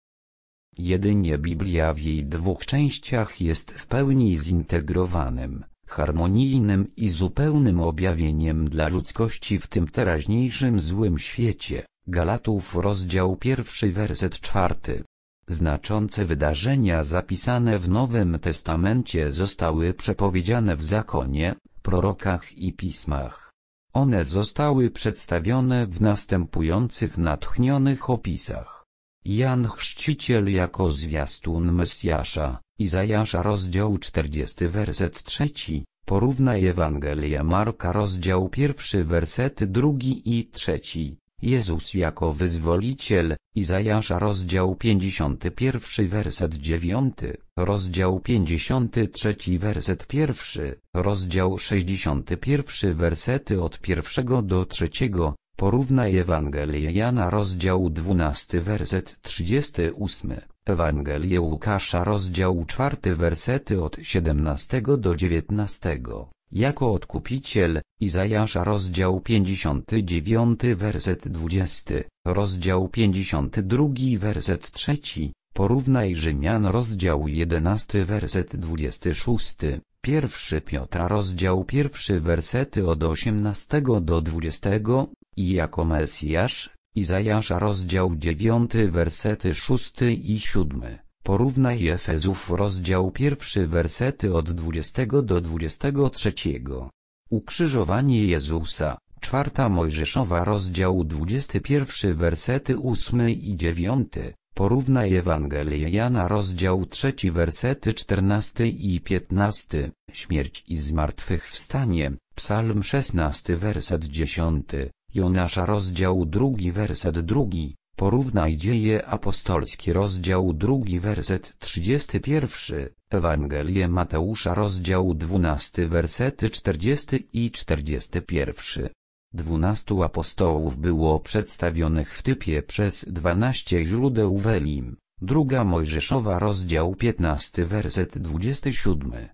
Jedynie Biblia w jej dwóch częściach jest w pełni zintegrowanym, harmonijnym i zupełnym objawieniem dla ludzkości w tym teraźniejszym złym świecie. Galatów rozdział pierwszy werset czwarty. Znaczące wydarzenia zapisane w Nowym Testamencie zostały przepowiedziane w zakonie, prorokach i pismach. One zostały przedstawione w następujących natchnionych opisach. Jan Chrzciciel jako zwiastun Mesjasza, Izajasza rozdział czterdziesty werset trzeci, porównaj Ewangelię Marka rozdział pierwszy wersety drugi i trzeci. Jezus jako wyzwoliciel, Izajasza rozdział pięćdziesiąty pierwszy werset dziewiąty, rozdział pięćdziesiąty trzeci werset pierwszy, rozdział sześćdziesiąty pierwszy wersety od pierwszego do trzeciego, porównaj Ewangelię Jana rozdział dwunasty werset trzydziesty ósmy, Ewangelię Łukasza rozdział czwarty wersety od siedemnastego do dziewiętnastego. Jako odkupiciel, Izajasza rozdział pięćdziesiąty dziewiąty werset dwudziesty, rozdział pięćdziesiąty drugi werset trzeci, porównaj Rzymian rozdział jedenasty werset dwudziesty szósty, pierwszy Piotra rozdział pierwszy wersety od osiemnastego do dwudziestego, i jako Mesjasz, Izajasza rozdział dziewiąty wersety szósty i siódmy. Porównaj Efezów rozdział pierwszy wersety od dwudziestego do dwudziestego trzeciego. Ukrzyżowanie Jezusa, czwarta Mojżeszowa rozdział dwudziesty pierwszy wersety ósmy i dziewiąty. Porównaj Ewangelię Jana rozdział trzeci wersety czternasty i piętnasty. Śmierć i zmartwychwstanie, Psalm szesnasty werset dziesiąty. Jonasza rozdział drugi werset drugi. Porównaj Dzieje apostolskie rozdział drugi werset trzydziesty pierwszy, Ewangelię Mateusza rozdział dwunasty wersety czterdziesty i czterdziesty pierwszy. Dwunastu apostołów było przedstawionych w typie przez dwanaście źródeł w Elim, druga Mojżeszowa rozdział piętnasty werset dwudziesty siódmy.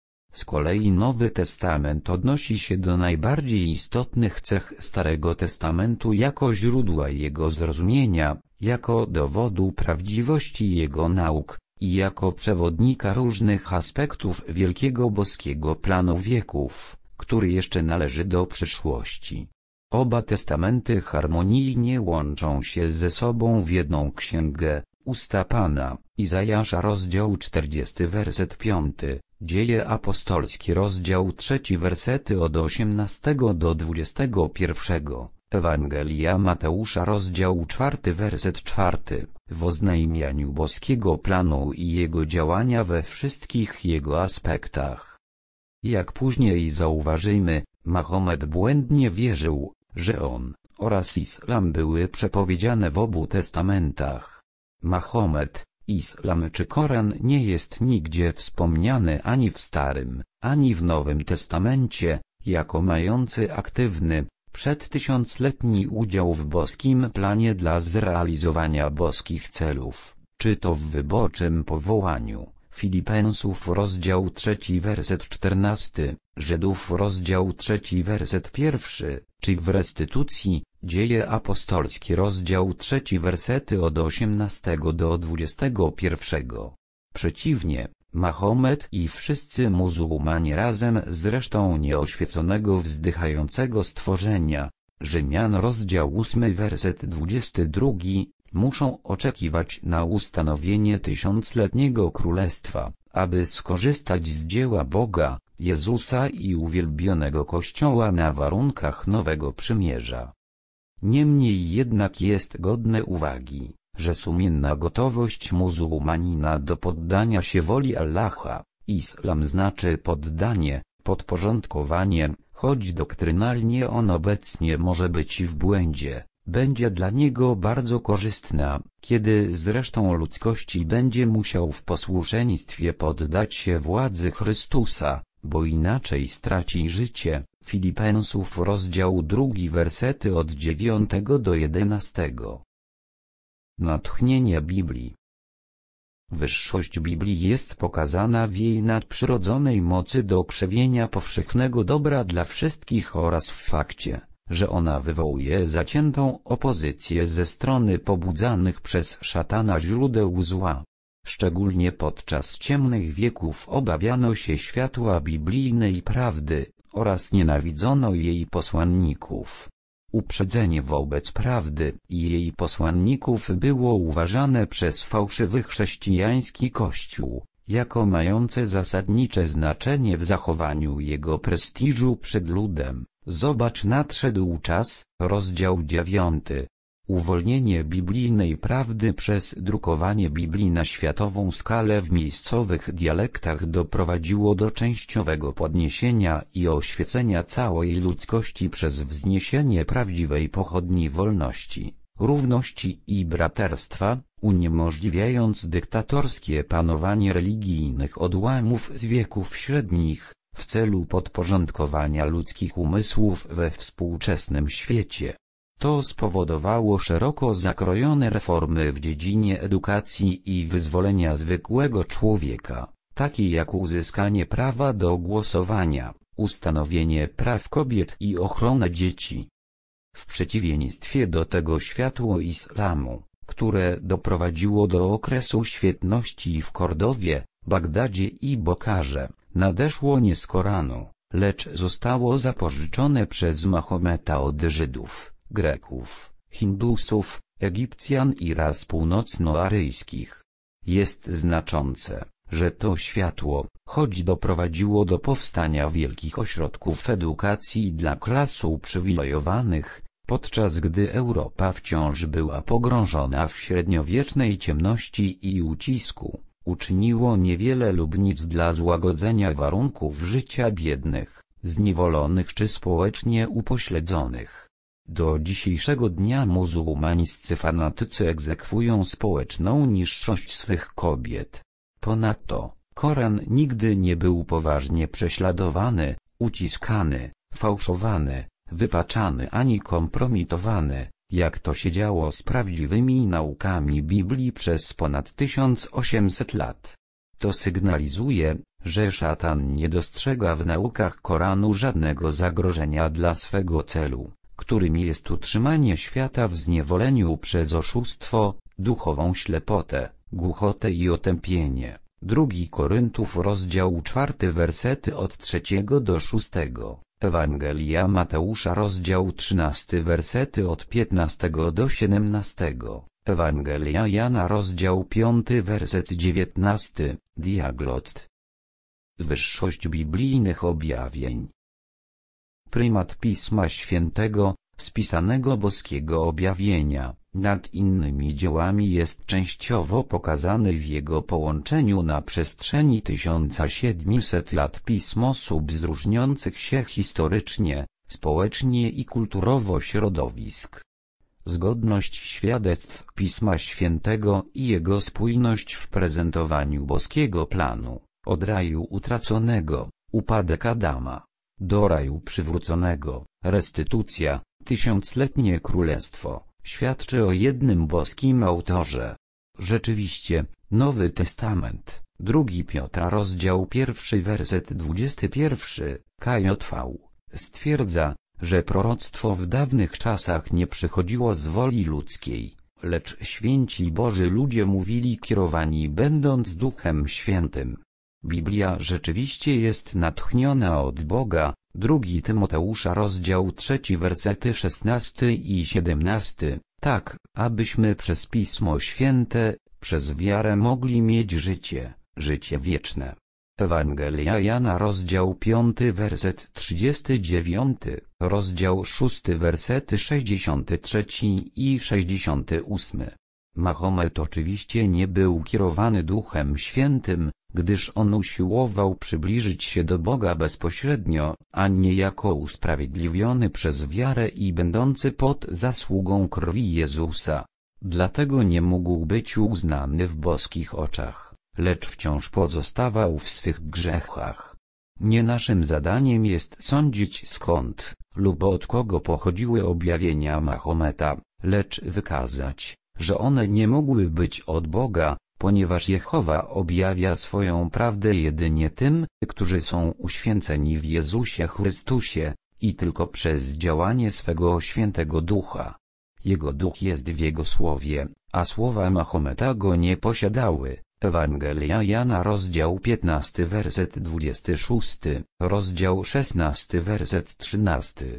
Z kolei Nowy Testament odnosi się do najbardziej istotnych cech Starego Testamentu jako źródła jego zrozumienia, jako dowodu prawdziwości jego nauk, i jako przewodnika różnych aspektów wielkiego boskiego planu wieków, który jeszcze należy do przyszłości. Oba testamenty harmonijnie łączą się ze sobą w jedną księgę, Usta Pana, Izajasza rozdział czterdziesty werset piąty. Dzieje apostolskie rozdział trzeci wersety od osiemnastego do dwudziestego pierwszego, Ewangelia Mateusza rozdział czwarty werset czwarty, w oznajmianiu boskiego planu i jego działania we wszystkich jego aspektach. Jak później zauważymy, Mahomet błędnie wierzył, że on oraz islam były przepowiedziane w obu testamentach. Mahomet, Islam czy Koran nie jest nigdzie wspomniany ani w Starym, ani w Nowym Testamencie, jako mający aktywny, przedtysiącletni udział w boskim planie dla zrealizowania boskich celów, czy to w wyborczym powołaniu. Filipensów rozdział trzeci werset czternasty, Żydów rozdział trzeci werset pierwszy, czy w restytucji, Dzieje apostolskie rozdział trzeci wersety od osiemnastego do dwudziestego pierwszego. Przeciwnie, Mahomet i wszyscy muzułmanie razem z resztą nieoświeconego wzdychającego stworzenia, Rzymian rozdział ósmy werset dwudziesty drugi, muszą oczekiwać na ustanowienie tysiącletniego królestwa, aby skorzystać z dzieła Boga, Jezusa i uwielbionego Kościoła na warunkach nowego przymierza. Niemniej jednak jest godne uwagi, że sumienna gotowość muzułmanina do poddania się woli Allaha, islam znaczy poddanie, podporządkowanie, choć doktrynalnie on obecnie może być w błędzie, będzie dla niego bardzo korzystna, kiedy z resztą ludzkości będzie musiał w posłuszeństwie poddać się władzy Chrystusa, bo inaczej straci życie. Filipensów rozdział drugi wersety od dziewiątego do jedenastego. Natchnienie Biblii. Wyższość Biblii jest pokazana w jej nadprzyrodzonej mocy do krzewienia powszechnego dobra dla wszystkich oraz w fakcie, że ona wywołuje zaciętą opozycję ze strony pobudzanych przez szatana źródeł zła. Szczególnie podczas ciemnych wieków obawiano się światła biblijnej prawdy oraz nienawidzono jej posłanników. Uprzedzenie wobec prawdy i jej posłanników było uważane przez fałszywy chrześcijański Kościół jako mające zasadnicze znaczenie w zachowaniu jego prestiżu przed ludem. Zobacz, nadszedł czas, rozdział dziewiąty. Uwolnienie biblijnej prawdy przez drukowanie Biblii na światową skalę w miejscowych dialektach doprowadziło do częściowego podniesienia i oświecenia całej ludzkości przez wzniesienie prawdziwej pochodni wolności, równości i braterstwa, uniemożliwiając dyktatorskie panowanie religijnych odłamów z wieków średnich, w celu podporządkowania ludzkich umysłów we współczesnym świecie. To spowodowało szeroko zakrojone reformy w dziedzinie edukacji i wyzwolenia zwykłego człowieka, takie jak uzyskanie prawa do głosowania, ustanowienie praw kobiet i ochronę dzieci. W przeciwieństwie do tego światło islamu, które doprowadziło do okresu świetności w Kordowie, Bagdadzie i Bokarze, nadeszło nie z Koranu, lecz zostało zapożyczone przez Mahometa od Żydów, Greków, Hindusów, Egipcjan i ras północnoaryjskich. Jest znaczące, że to światło, choć doprowadziło do powstania wielkich ośrodków edukacji dla klas uprzywilejowanych, podczas gdy Europa wciąż była pogrążona w średniowiecznej ciemności i ucisku, uczyniło niewiele lub nic dla złagodzenia warunków życia biednych, zniewolonych czy społecznie upośledzonych. Do dzisiejszego dnia muzułmańscy fanatycy egzekwują społeczną niższość swych kobiet. Ponadto, Koran nigdy nie był poważnie prześladowany, uciskany, fałszowany, wypaczany ani kompromitowany, jak to się działo z prawdziwymi naukami Biblii przez ponad tysiąc osiemset lat. To sygnalizuje, że szatan nie dostrzega w naukach Koranu żadnego zagrożenia dla swego celu, którym jest utrzymanie świata w zniewoleniu przez oszustwo, duchową ślepotę, głuchotę i otępienie. Drugi Koryntów rozdział czwarty wersety od trzeciego do szóstego. Ewangelia Mateusza rozdział trzynasty wersety od piętnastego do siedemnastego. Ewangelia Jana rozdział piąty werset dziewiętnasty. Diaglot. Wyższość biblijnych objawień. Prymat Pisma Świętego, spisanego boskiego objawienia, nad innymi dziełami jest częściowo pokazany w jego połączeniu na przestrzeni tysiąca siedmiuset lat pism osób z różniących się historycznie, społecznie i kulturowo środowisk. Zgodność świadectw Pisma Świętego i jego spójność w prezentowaniu boskiego planu, od raju utraconego, upadek Adama, do raju przywróconego, restytucja, tysiącletnie królestwo, świadczy o jednym boskim autorze. Rzeczywiście, Nowy Testament, drugi Piotra rozdział pierwszy werset dwudziesty pierwszy, K J V, stwierdza, że proroctwo w dawnych czasach nie przychodziło z woli ludzkiej, lecz święci Boży ludzie mówili kierowani będąc Duchem Świętym. Biblia rzeczywiście jest natchniona od Boga. Drugi Tymoteusza rozdział trzeci wersety szesnasty i siedemnasty, tak, abyśmy przez Pismo Święte, przez wiarę mogli mieć życie, życie wieczne. Ewangelia Jana rozdział piąty werset trzydziesty dziewiąty, rozdział szósty wersety sześćdziesiąty trzeci i sześćdziesiąty ósmy. Mahomet oczywiście nie był kierowany Duchem Świętym, gdyż on usiłował przybliżyć się do Boga bezpośrednio, a nie jako usprawiedliwiony przez wiarę i będący pod zasługą krwi Jezusa. Dlatego nie mógł być uznany w boskich oczach, lecz wciąż pozostawał w swych grzechach. Nie naszym zadaniem jest sądzić skąd lub od kogo pochodziły objawienia Mahometa, lecz wykazać, że one nie mogły być od Boga, ponieważ Jehowa objawia swoją prawdę jedynie tym, którzy są uświęceni w Jezusie Chrystusie, i tylko przez działanie swego świętego ducha. Jego duch jest w jego słowie, a słowa Mahometa go nie posiadały. Ewangelia Jana rozdział piętnasty werset dwudziesty szósty, rozdział szesnasty werset trzynasty.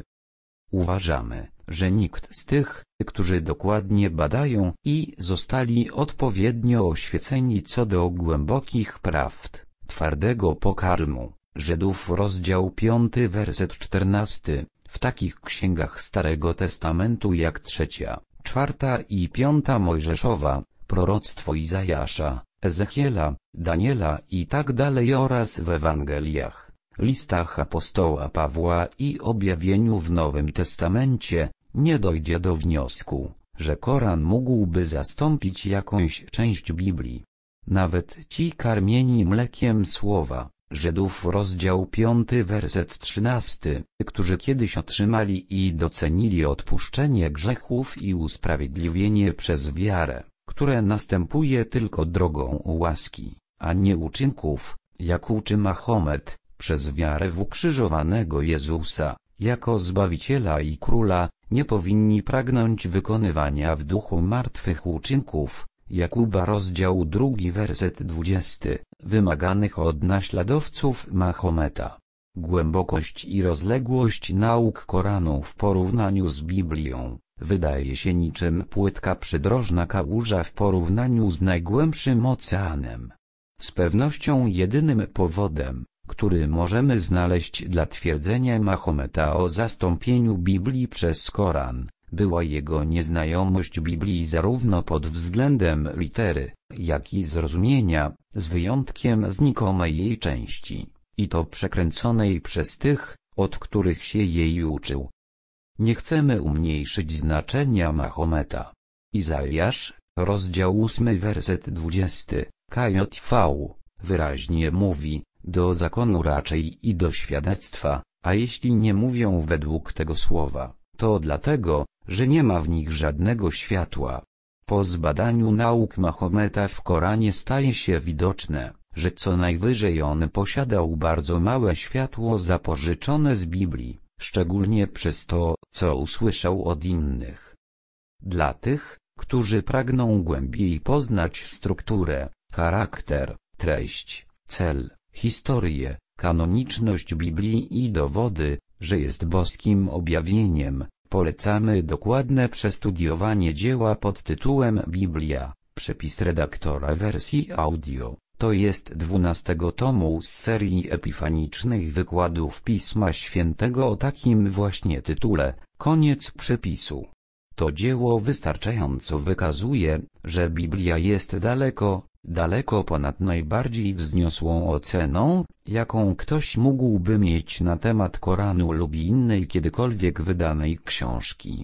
Uważamy, że nikt z tych, którzy dokładnie badają i zostali odpowiednio oświeceni co do głębokich prawd, twardego pokarmu, Żydów rozdział piąty werset czternasty, w takich księgach Starego Testamentu jak trzecia, czwarta i piąta Mojżeszowa, proroctwo Izajasza, Ezechiela, Daniela i tak dalej oraz w Ewangeliach, listach apostoła Pawła i objawieniu w Nowym Testamencie, nie dojdzie do wniosku, że Koran mógłby zastąpić jakąś część Biblii. Nawet ci karmieni mlekiem słowa, Żydów rozdział piąty werset trzynasty, którzy kiedyś otrzymali i docenili odpuszczenie grzechów i usprawiedliwienie przez wiarę, które następuje tylko drogą łaski, a nie uczynków, jak uczy Mahomet, przez wiarę w ukrzyżowanego Jezusa, jako Zbawiciela i Króla, nie powinni pragnąć wykonywania w duchu martwych uczynków, Jakuba rozdział drugi werset dwudziesty, wymaganych od naśladowców Mahometa. Głębokość i rozległość nauk Koranu w porównaniu z Biblią wydaje się niczym płytka przydrożna kałuża w porównaniu z najgłębszym oceanem. Z pewnością jedynym powodem, który możemy znaleźć dla twierdzenia Mahometa o zastąpieniu Biblii przez Koran, była jego nieznajomość Biblii zarówno pod względem litery, jak i zrozumienia, z wyjątkiem znikomej jej części, i to przekręconej przez tych, od których się jej uczył. Nie chcemy umniejszyć znaczenia Mahometa. Izajasz, rozdział ósmy werset dwudziesty, K J V, wyraźnie mówi, do zakonu raczej i do świadectwa, a jeśli nie mówią według tego słowa, to dlatego, że nie ma w nich żadnego światła. Po zbadaniu nauk Mahometa w Koranie staje się widoczne, że co najwyżej on posiadał bardzo małe światło zapożyczone z Biblii, szczególnie przez to, co usłyszał od innych. Dla tych, którzy pragną głębiej poznać strukturę, charakter, treść, cel, historię, kanoniczność Biblii i dowody, że jest boskim objawieniem, polecamy dokładne przestudiowanie dzieła pod tytułem Biblia, przepis redaktora wersji audio, to jest dwunastego tomu z serii epifanicznych wykładów Pisma Świętego o takim właśnie tytule, koniec przepisu. To dzieło wystarczająco wykazuje, że Biblia jest daleko, daleko ponad najbardziej wzniosłą oceną, jaką ktoś mógłby mieć na temat Koranu lub innej kiedykolwiek wydanej książki.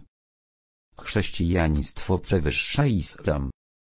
Chrześcijaństwo przewyższa islam.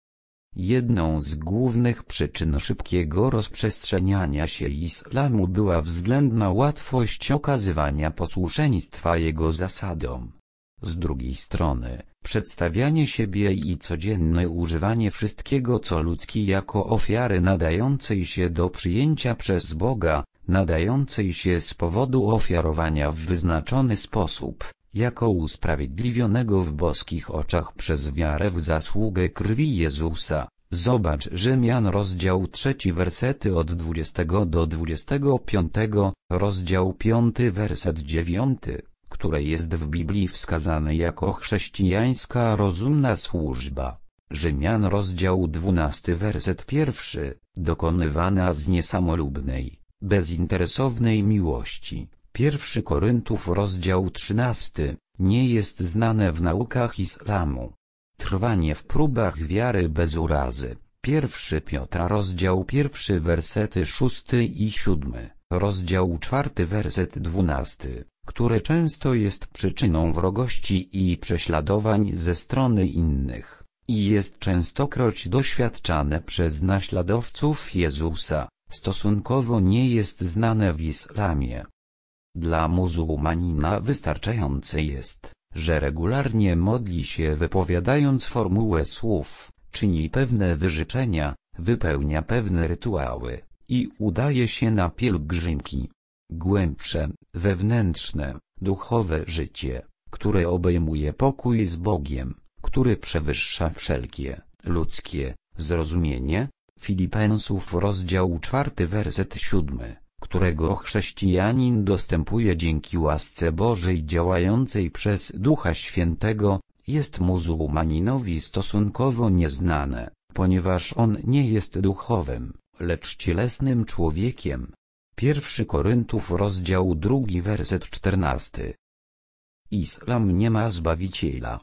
Jedną z głównych przyczyn szybkiego rozprzestrzeniania się islamu była względna łatwość okazywania posłuszeństwa jego zasadom. Z drugiej strony, przedstawianie siebie i codzienne używanie wszystkiego co ludzkie jako ofiary nadającej się do przyjęcia przez Boga, nadającej się z powodu ofiarowania w wyznaczony sposób, jako usprawiedliwionego w boskich oczach przez wiarę w zasługę krwi Jezusa. Zobacz Rzymian rozdział trzeci wersety od dwudziestego do dwudziestego piątego, rozdział piąty werset dziewiąty, które jest w Biblii wskazane jako chrześcijańska rozumna służba. Rzymian rozdział dwunasty werset pierwszy, dokonywana z niesamolubnej, bezinteresownej miłości. Pierwszy Koryntów rozdział trzynasty, nie jest znane w naukach islamu. Trwanie w próbach wiary bez urazy. Pierwszy Piotra rozdział pierwszy wersety szósty i siódmy, rozdział czwarty werset dwunasty, które często jest przyczyną wrogości i prześladowań ze strony innych, i jest częstokroć doświadczane przez naśladowców Jezusa, stosunkowo nie jest znane w islamie. Dla muzułmanina wystarczające jest, że regularnie modli się wypowiadając formułę słów, czyni pewne wyrzeczenia, wypełnia pewne rytuały i udaje się na pielgrzymki. Głębsze, wewnętrzne, duchowe życie, które obejmuje pokój z Bogiem, który przewyższa wszelkie ludzkie zrozumienie. Filipensów rozdział czwarty werset siódmy, którego chrześcijanin dostępuje dzięki łasce Bożej działającej przez Ducha Świętego, jest muzułmaninowi stosunkowo nieznane, ponieważ on nie jest duchowym, lecz cielesnym człowiekiem. Pierwszy Koryntów rozdział drugi werset czternasty. Islam nie ma Zbawiciela.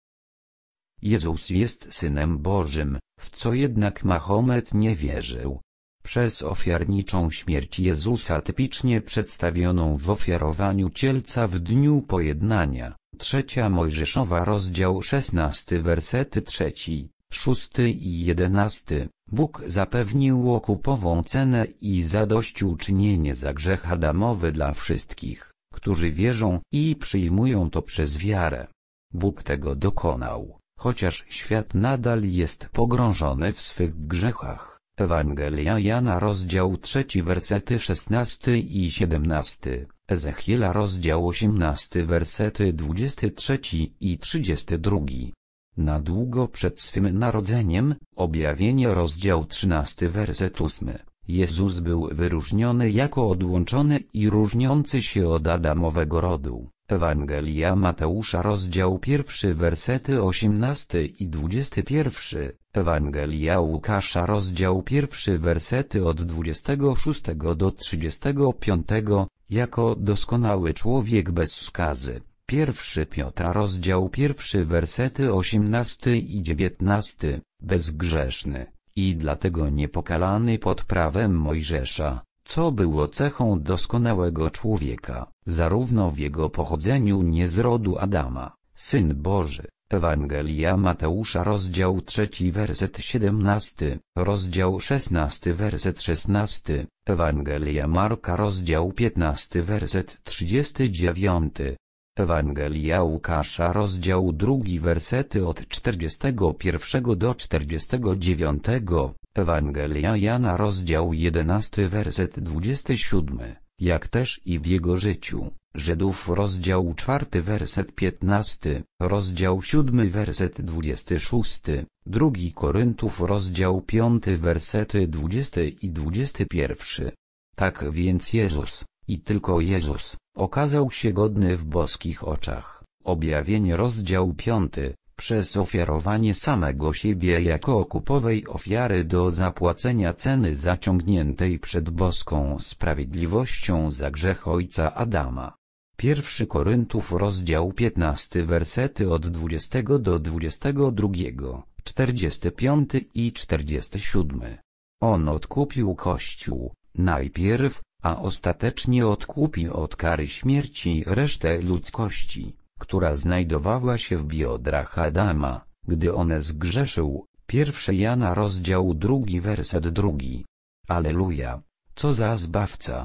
Jezus jest Synem Bożym, w co jednak Mahomet nie wierzył. Przez ofiarniczą śmierć Jezusa typicznie przedstawioną w ofiarowaniu cielca w dniu pojednania, trzecia Mojżeszowa rozdział szesnasty wersety trzeci, szósty i jedenasty, Bóg zapewnił okupową cenę i zadośćuczynienie za grzech Adamowy dla wszystkich, którzy wierzą i przyjmują to przez wiarę. Bóg tego dokonał, chociaż świat nadal jest pogrążony w swych grzechach. Ewangelia Jana rozdział trzeci wersety szesnasty i siedemnasty, Ezechiela rozdział osiemnasty wersety dwudziesty trzeci i trzydziesty drugi. Na długo przed swym narodzeniem, Objawienie rozdział trzynasty werset ósmy, Jezus był wyróżniony jako odłączony i różniący się od Adamowego rodu. Ewangelia Mateusza rozdział pierwszy wersety osiemnasty i dwudziesty pierwszy, Ewangelia Łukasza rozdział pierwszy wersety od dwudziestego szóstego do trzydziestego piątego, jako doskonały człowiek bez skazy. Pierwszy Piotra rozdział pierwszy wersety osiemnasty i dziewiętnasty, bezgrzeszny, i dlatego niepokalany pod prawem Mojżesza, co było cechą doskonałego człowieka, zarówno w jego pochodzeniu nie z rodu Adama, Syn Boży. Ewangelia Mateusza rozdział trzeci werset siedemnasty, rozdział szesnasty werset szesnasty, Ewangelia Marka rozdział piętnasty werset trzydziesty dziewiąty, Ewangelia Łukasza rozdział drugi wersety od czterdziestego pierwszego do czterdziestego dziewiątego, Ewangelia Jana rozdział jedenasty werset dwudziesty siódmy, jak też i w jego życiu. Żydów rozdział czwarty werset piętnasty, rozdział siódmy werset dwudziesty szósty, drugi Koryntów rozdział piąty wersety dwudziesty i dwudziesty pierwszy. Tak więc Jezus, i tylko Jezus, okazał się godny w boskich oczach. Objawienie rozdział piąty, przez ofiarowanie samego siebie jako okupowej ofiary do zapłacenia ceny zaciągniętej przed boską sprawiedliwością za grzech ojca Adama. Pierwszy Koryntów rozdział piętnasty wersety od dwudziestego do dwudziestego drugiego, czterdziesty piąty i czterdziesty siódmy. On odkupił Kościół, najpierw, a ostatecznie odkupi od kary śmierci resztę ludzkości, która znajdowała się w biodrach Adama, gdy one zgrzeszył. Pierwszy Jana rozdział drugi werset drugi. Alleluja, co za zbawca!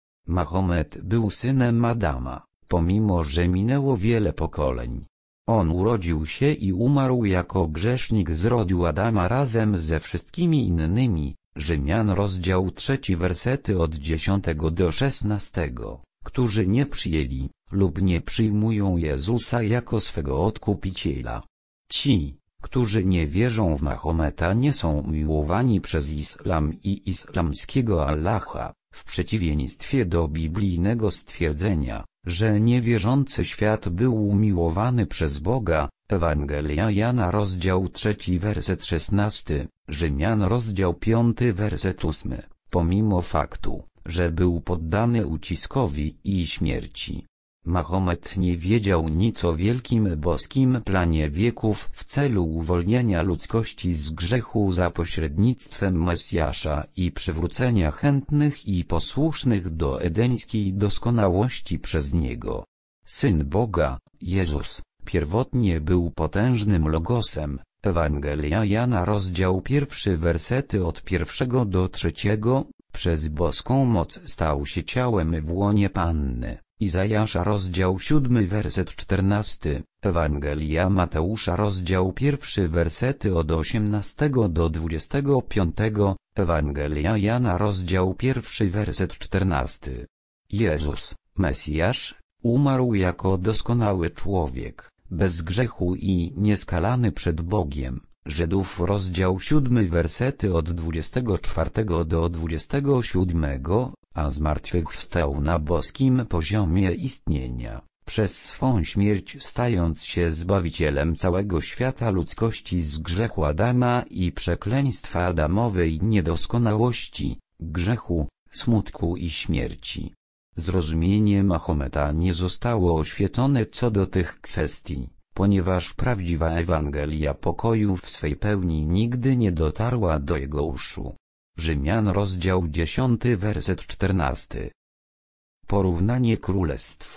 Mahomet był synem Adama, pomimo że minęło wiele pokoleń. On urodził się i umarł jako grzesznik z rodu Adama razem ze wszystkimi innymi. Rzymian rozdział trzeci wersety od dziesiątego do szesnastego, którzy nie przyjęli lub nie przyjmują Jezusa jako swego odkupiciela. Ci, którzy nie wierzą w Mahometa, nie są miłowani przez islam i islamskiego Allaha, w przeciwieństwie do biblijnego stwierdzenia, że niewierzący świat był umiłowany przez Boga. Ewangelia Jana rozdział trzeci werset szesnasty, Rzymian rozdział piąty werset ósmy, pomimo faktu, że był poddany uciskowi i śmierci. Mahomet nie wiedział nic o wielkim boskim planie wieków w celu uwolnienia ludzkości z grzechu za pośrednictwem Mesjasza i przywrócenia chętnych i posłusznych do edeńskiej doskonałości przez Niego. Syn Boga, Jezus, pierwotnie był potężnym logosem. Ewangelia Jana rozdział pierwszy wersety od pierwszego do trzeciego, przez boską moc stał się ciałem w łonie Panny. Izajasza rozdział siódmy werset czternasty, Ewangelia Mateusza rozdział pierwszy wersety od osiemnastego do dwudziestego piątego, Ewangelia Jana rozdział pierwszy werset czternasty. Jezus, Mesjasz, umarł jako doskonały człowiek, bez grzechu i nieskalany przed Bogiem. Żydów rozdział siódmy wersety od dwudziestego czwartego do dwudziestego siódmego, a zmartwychwstał na boskim poziomie istnienia, przez swą śmierć stając się Zbawicielem całego świata ludzkości z grzechu Adama i przekleństwa Adamowej niedoskonałości, grzechu, smutku i śmierci. Zrozumienie Mahometa nie zostało oświecone co do tych kwestii, ponieważ prawdziwa Ewangelia pokoju w swej pełni nigdy nie dotarła do jego uszu. Rzymian rozdział dziesiąty werset czternasty. Porównanie królestw.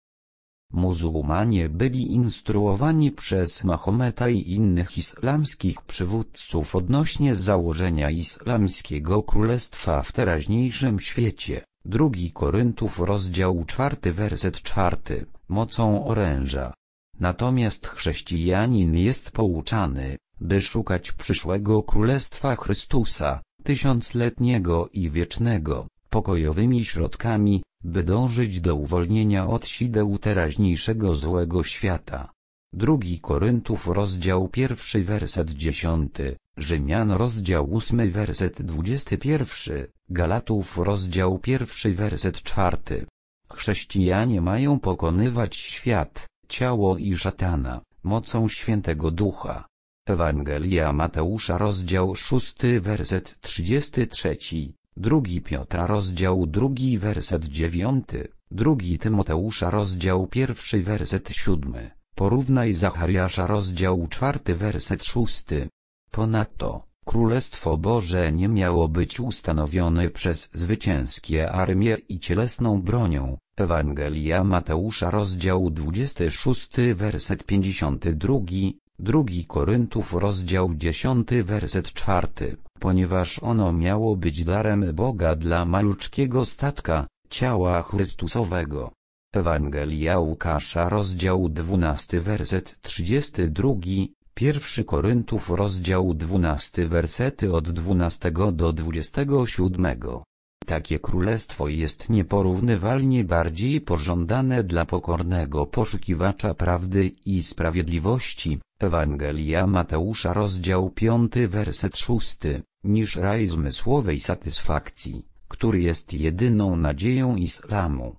Muzułmanie byli instruowani przez Mahometa i innych islamskich przywódców odnośnie założenia islamskiego królestwa w teraźniejszym świecie. Drugi Koryntów rozdział czwarty werset czwarty, mocą oręża. Natomiast chrześcijanin jest pouczany, by szukać przyszłego królestwa Chrystusa, tysiącletniego i wiecznego, pokojowymi środkami, by dążyć do uwolnienia od sideł teraźniejszego złego świata. Drugi Koryntów rozdział pierwszy werset dziesiąty, Rzymian rozdział ósmy werset dwudziesty pierwszy, Galatów rozdział pierwszy werset czwarty. Chrześcijanie mają pokonywać świat, ciało i szatana, mocą Świętego Ducha. Ewangelia Mateusza rozdział szósty werset trzydziesty trzeci, drugi Piotra rozdział drugi werset dziewiąty, drugi Tymoteusza rozdział pierwszy werset siódmy, porównaj Zachariasza rozdział czwarty werset szósty. Ponadto, Królestwo Boże nie miało być ustanowione przez zwycięskie armie i cielesną bronią. Ewangelia Mateusza rozdział dwudziesty szósty werset pięćdziesiąty drugi, drugi Koryntów rozdział dziesiąty werset czwarty, ponieważ ono miało być darem Boga dla maluczkiego statka, ciała Chrystusowego. Ewangelia Łukasza rozdział dwunasty werset trzydziesty drugi, pierwszy Koryntów rozdział dwunasty wersety od dwunastego do dwudziestego siódmego. Takie królestwo jest nieporównywalnie bardziej pożądane dla pokornego poszukiwacza prawdy i sprawiedliwości, Ewangelia Mateusza rozdział piąty werset szósty, niż raj zmysłowej satysfakcji, który jest jedyną nadzieją islamu.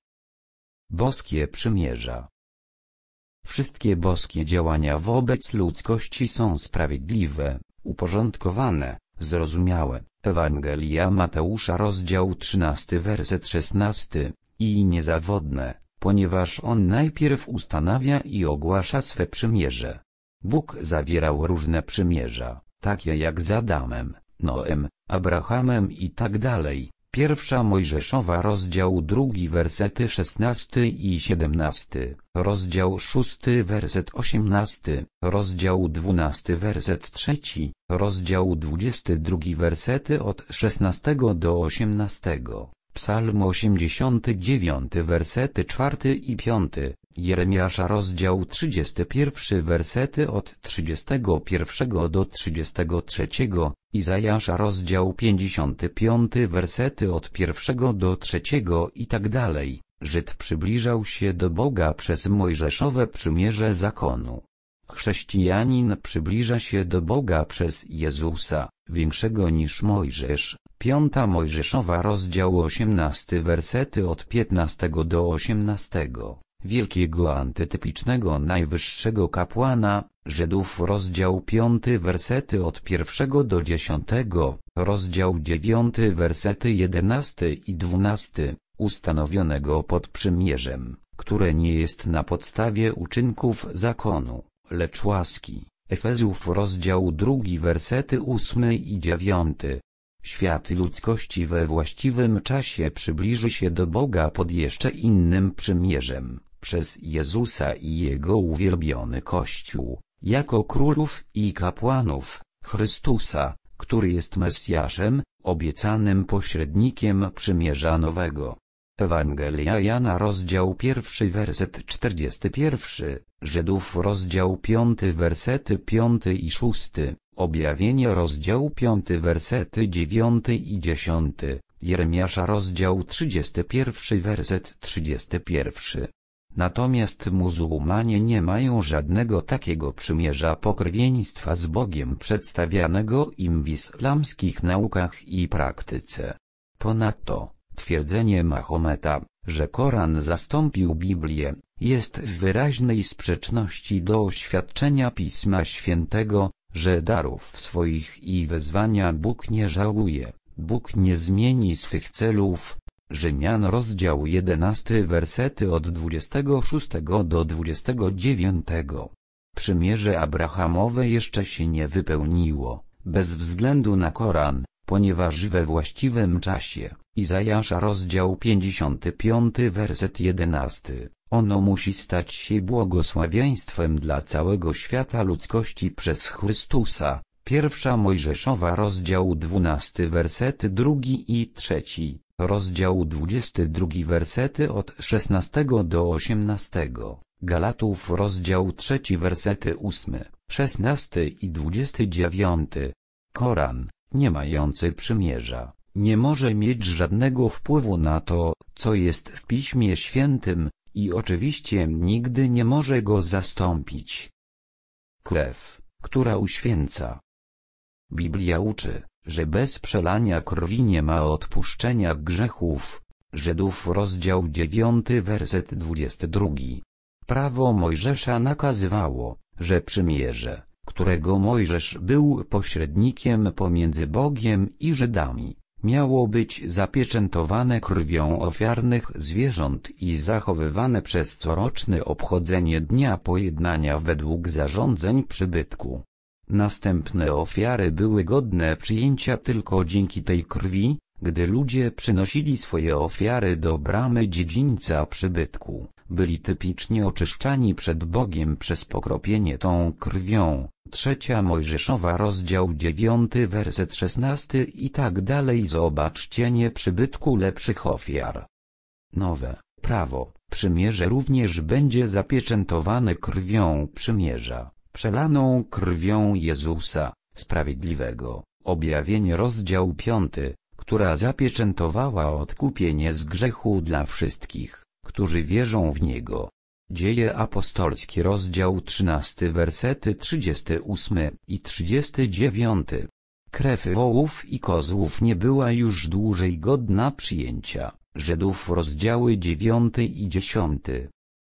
Boskie przymierza. Wszystkie boskie działania wobec ludzkości są sprawiedliwe, uporządkowane, zrozumiałe. Ewangelia Mateusza rozdział trzynasty werset szesnasty, i niezawodne, ponieważ on najpierw ustanawia i ogłasza swe przymierze. Bóg zawierał różne przymierza, takie jak z Adamem, Noem, Abrahamem i tak dalej. Pierwsza Mojżeszowa rozdział drugi wersety szesnasty i siedemnasty, rozdział szósty werset osiemnasty, rozdział dwunasty werset trzeci, rozdział dwudziesty drugi wersety od szesnastego do osiemnastego, Psalm osiemdziesiąty dziewiąty wersety czwarty i piąty, Jeremiasza rozdział trzydziesty pierwszy wersety od trzydziestego pierwszego do trzydziestego trzeciego, Izajasza rozdział pięćdziesiąty piąty wersety od pierwszego do trzeciego i tak dalej. Żyd przybliżał się do Boga przez Mojżeszowe przymierze zakonu. Chrześcijanin przybliża się do Boga przez Jezusa, większego niż Mojżesz. Piąta Mojżeszowa rozdział osiemnasty wersety od piętnastego do osiemnastego. Wielkiego antytypicznego najwyższego kapłana, Żydów rozdział piąty wersety od pierwszego do dziesiątego, rozdział dziewiąty wersety jedenasty i dwunasty, ustanowionego pod przymierzem, które nie jest na podstawie uczynków zakonu, lecz łaski. Efezów rozdział drugi wersety ósmy i dziewiąty. Świat ludzkości we właściwym czasie przybliży się do Boga pod jeszcze innym przymierzem, przez Jezusa i Jego uwielbiony Kościół, jako królów i kapłanów, Chrystusa, który jest Mesjaszem, obiecanym pośrednikiem przymierza nowego. Ewangelia Jana rozdział pierwszy werset czterdziesty pierwszy, Żydów rozdział piąty wersety piąty i szósty, Objawienie rozdział piąty wersety dziewiąty i dziesiąty, Jeremiasza rozdział trzydziesty pierwszy werset trzydziesty pierwszy. Natomiast muzułmanie nie mają żadnego takiego przymierza pokrewieństwa z Bogiem przedstawianego im w islamskich naukach i praktyce. Ponadto, twierdzenie Mahometa, że Koran zastąpił Biblię, jest w wyraźnej sprzeczności do oświadczenia Pisma Świętego, że darów swoich i wezwania Bóg nie żałuje, Bóg nie zmieni swych celów. Rzymian rozdział jedenasty wersety od dwudziestego szóstego do dwudziestego dziewiątego. Przymierze Abrahamowe jeszcze się nie wypełniło, bez względu na Koran, ponieważ we właściwym czasie, Izajasza rozdział pięćdziesiąty piąty werset jedenasty, ono musi stać się błogosławieństwem dla całego świata ludzkości przez Chrystusa. Pierwsza Mojżeszowa rozdział dwunasty wersety drugi i trzeci, rozdział dwudziesty drugi wersety od szesnastego do osiemnastego, Galatów rozdział trzeci wersety ósmy, szesnasty i dwudziesty dziewiąty. Koran, nie mający przymierza, nie może mieć żadnego wpływu na to, co jest w Piśmie Świętym, i oczywiście nigdy nie może go zastąpić. Krew, która uświęca. Biblia uczy, że bez przelania krwi nie ma odpuszczenia grzechów. Żydów rozdział dziewiąty werset dwudziesty drugi. Prawo Mojżesza nakazywało, że przymierze, którego Mojżesz był pośrednikiem pomiędzy Bogiem i Żydami, miało być zapieczętowane krwią ofiarnych zwierząt i zachowywane przez coroczne obchodzenie Dnia Pojednania według zarządzeń przybytku. Następne ofiary były godne przyjęcia tylko dzięki tej krwi, gdy ludzie przynosili swoje ofiary do bramy dziedzińca przybytku, byli typicznie oczyszczani przed Bogiem przez pokropienie tą krwią. Trzecia Mojżeszowa rozdział dziewiąty werset szesnasty i tak dalej. Zobaczcie nie przybytku lepszych ofiar. Nowe prawo, przymierze również będzie zapieczętowane krwią przymierza, przelaną krwią Jezusa, Sprawiedliwego. Objawienie rozdział piąty, która zapieczętowała odkupienie z grzechu dla wszystkich, którzy wierzą w Niego. Dzieje apostolskie rozdział trzynasty wersety trzydziesty ósmy i trzydziesty dziewiąty. Krew wołów i kozłów nie była już dłużej godna przyjęcia. Żydów rozdziały dziewiąty i dziesiąty.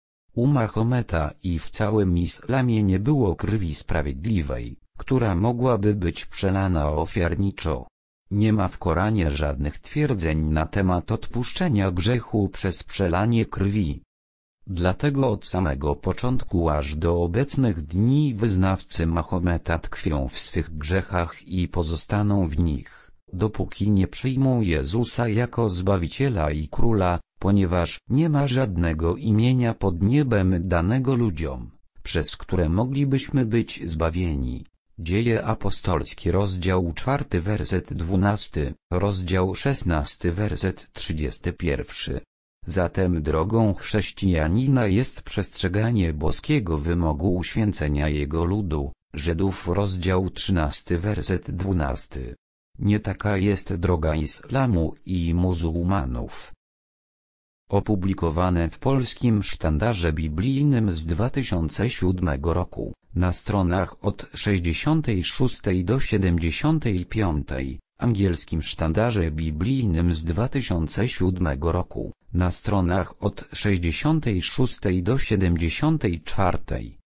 U Mahometa i w całym islamie nie było krwi sprawiedliwej, która mogłaby być przelana ofiarniczo. Nie ma w Koranie żadnych twierdzeń na temat odpuszczenia grzechu przez przelanie krwi. Dlatego od samego początku aż do obecnych dni wyznawcy Mahometa tkwią w swych grzechach i pozostaną w nich, dopóki nie przyjmą Jezusa jako Zbawiciela i Króla, ponieważ nie ma żadnego imienia pod niebem danego ludziom, przez które moglibyśmy być zbawieni. Dzieje apostolskie rozdział czwarty werset dwunasty, rozdział szesnasty werset trzydziesty pierwszy. Zatem drogą chrześcijanina jest przestrzeganie boskiego wymogu uświęcenia jego ludu. Żydów rozdział trzynasty werset dwunasty. Nie taka jest droga islamu i muzułmanów. Opublikowane w Polskim Sztandarze Biblijnym z dwa tysiące siódmego roku, na stronach od sześćdziesiątej szóstej do siedemdziesiątej piątej, Angielskim Sztandarze Biblijnym z dwa tysiące siódmego roku, na stronach od sześćdziesiątej szóstej do siedemdziesiątej czwartej.